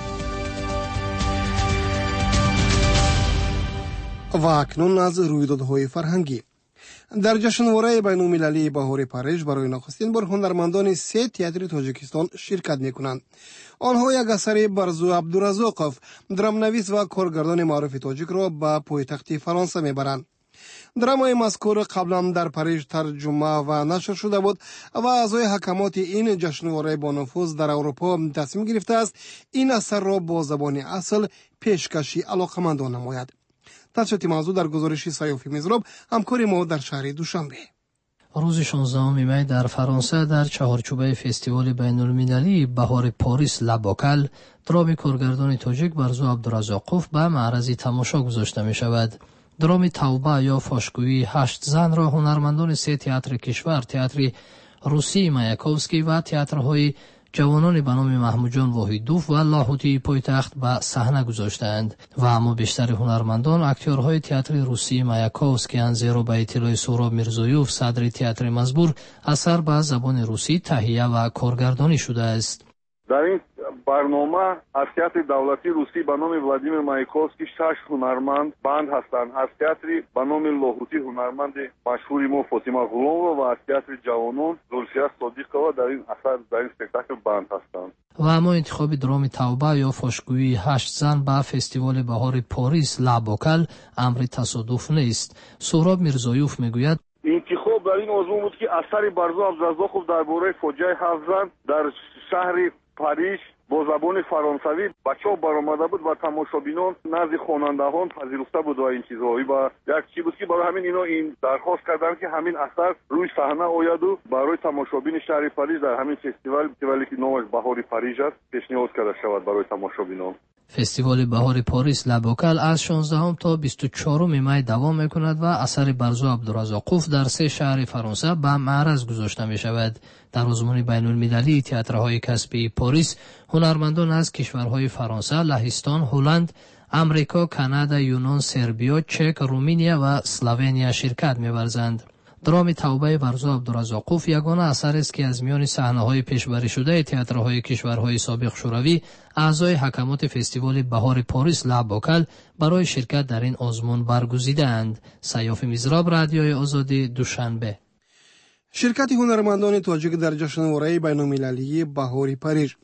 ва акнун аз рӯйдодҳои фарҳангӣ. дар ҷашнвораи байнулмилалии баҳори Париж барои нахустин бор ҳунармандони 3 театри Тоҷикистон ширкат мекунанд. онҳо як асари Барзу Абдуразоқов, драмнавис ва коргардони маъруфи тоҷикро ба пойтахти Фаронса мебаранд. драмаи мазкур қаблан дар Париж тарҷума ва нашр шуда буд ва аъзои ҳакамоти ин ҷашнвораи бонуфуз дар Аврупо тасмим гирифтааст ин асарро бо забони асл пешкаши алоқамандон намояд. таҷсиёти мавзӯъ дар гузориши Сайёфи Мизроб, ҳамкори мо дар шаҳри Душанбе. روز 16 می در فرانسه در چهارچوبه فستیوال بین‌المللی بهار پاریس لابوکال درام کارگردان تاجیک برزو عبدالرزاقوف به معرض تماشا گذاشته می شود. درام توبه یا فاشگویی 8 زن را هنرمندان 3 تئاتر کشور، تئاتر روسی مایاکوفسکی و تئاترهای جوانان به نام محمود جان واحدوف و لاهوتی پایتخت به صحنه گذاشتند و اما بیشتر هنرمندان اکتورهای تئاتر روسی مایاکوفسکی زیرا به اطلاع سهراب میرزایوف صدر تئاتر مزبور اثر به زبان روسی تهیه و کارگردانی شده است. در این برنامه از تئاتر دولتی روسی به نام ولادیمیر مایاکوفسکی 6 هنرمند بند هستند. از تئاتر به نام لاهوتی هنرمند مشهوری ما فاطمه غلامова و از تئاتر جوانان زلفیه صادقova در این اثر در این اسپکتاکل بند هستند. و اما انتخاب درام توبه یا فاشگویی 8 زن به فستیوال بهار پاریس لابوکال امر تصادف نیست. سهراب میرزایوف میگوید انتخاب در این موضوع بود که اثر برزو عبدالرزاقوف درباره فاجعه 7 زن در شهر پاریس با زبان فرانسوی به چاپ برآمده بود و تماشابینان نزد خوانندگان پذیرفته بود و این چیزهایی و یک چیز بود که برای همین اینا این درخواست کردن که همین اثر روی صحنه آید و برای تماشابین شهر پاریس در همین فستیوالی که نامش بهار پاریس است پیشنهاد کرده شود برای تماشابینان. فستیوال بهار پاریس لابوکال از 16 تا 24 می دوام میکند و اثر برزو عبدالرزاقوف در 3 شهر فرانسه به معرض گذاشته می شود. در آزمون بین المللی تئاترهای کسبی پاریس هنرمندان از کشورهای فرانسه، لهستان، هلند، امریکا، کانادا، یونان، سربیا، چک، رومانیا و اسلوونیا شرکت می‌ورزند. درام توبه برزو عبدالرزاقوف یگانه اثر است که از میان صحنه‌های پیشبری شده تئاترهای کشورهای سابق شوروی اعضای حکمات فستیوال بهار پاریس لابوکال برای شرکت در این آزمون برگزیدند. سیاف میزراب، رادیوی آزادی، دوشنبه. شرکت هنرمندان تاجیک در جشنواره بین‌المللی بهار پاریس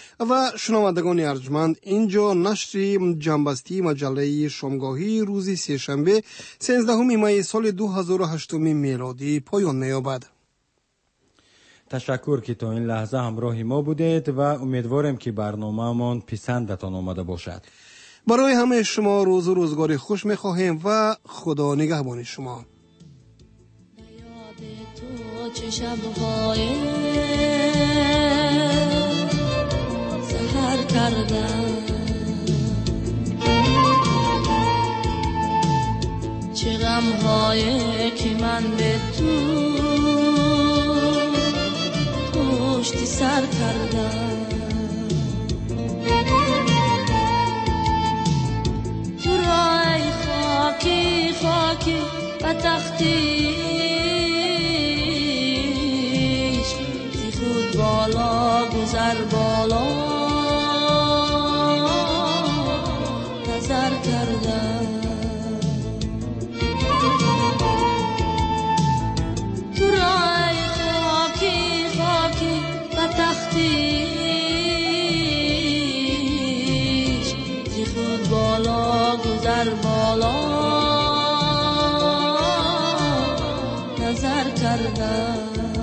و شنوندگان ارجمند، اینجا نشر جنبستی مجله شامگاهی روز سه‌شنبه 13 می سال 2008 میلادی پایان می‌یابد. تشکر که تا این لحظه همراه ما بودید و امیدوارم که برنامه‌مان پسندتان آمده باشد. برای همه شما روز و روزگار خوش می‌خواهیم و خدا نگهبان شما. چه شب‌های سحر کردم، چه غم‌هایی که من به تو پشت سر کردم. تو رای خاکی خاکی و تختی بالا گذر بالا نظر کردم. تو رای خاکی خاکی و تختیش زی خود بالا گذر بالا نظر کردم.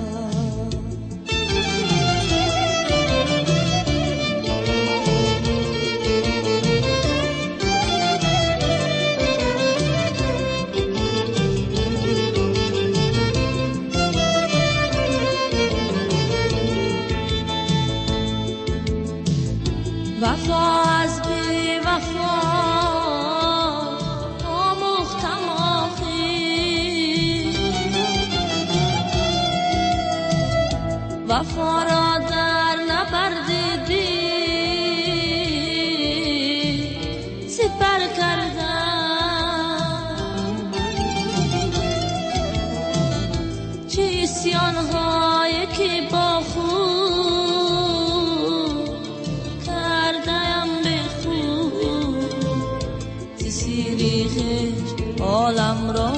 وفا از بی وفا آموختم آخی، وفا را در نبردیدی سپر کردم. چه اسیان‌هایی که با خود عالم را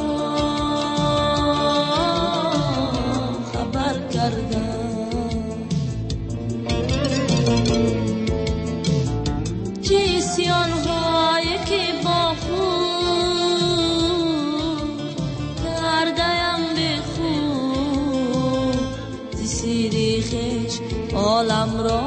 خبر کردم. چه اسیان‌هایی که با خود کردم به خود ز سیری خویش عالم را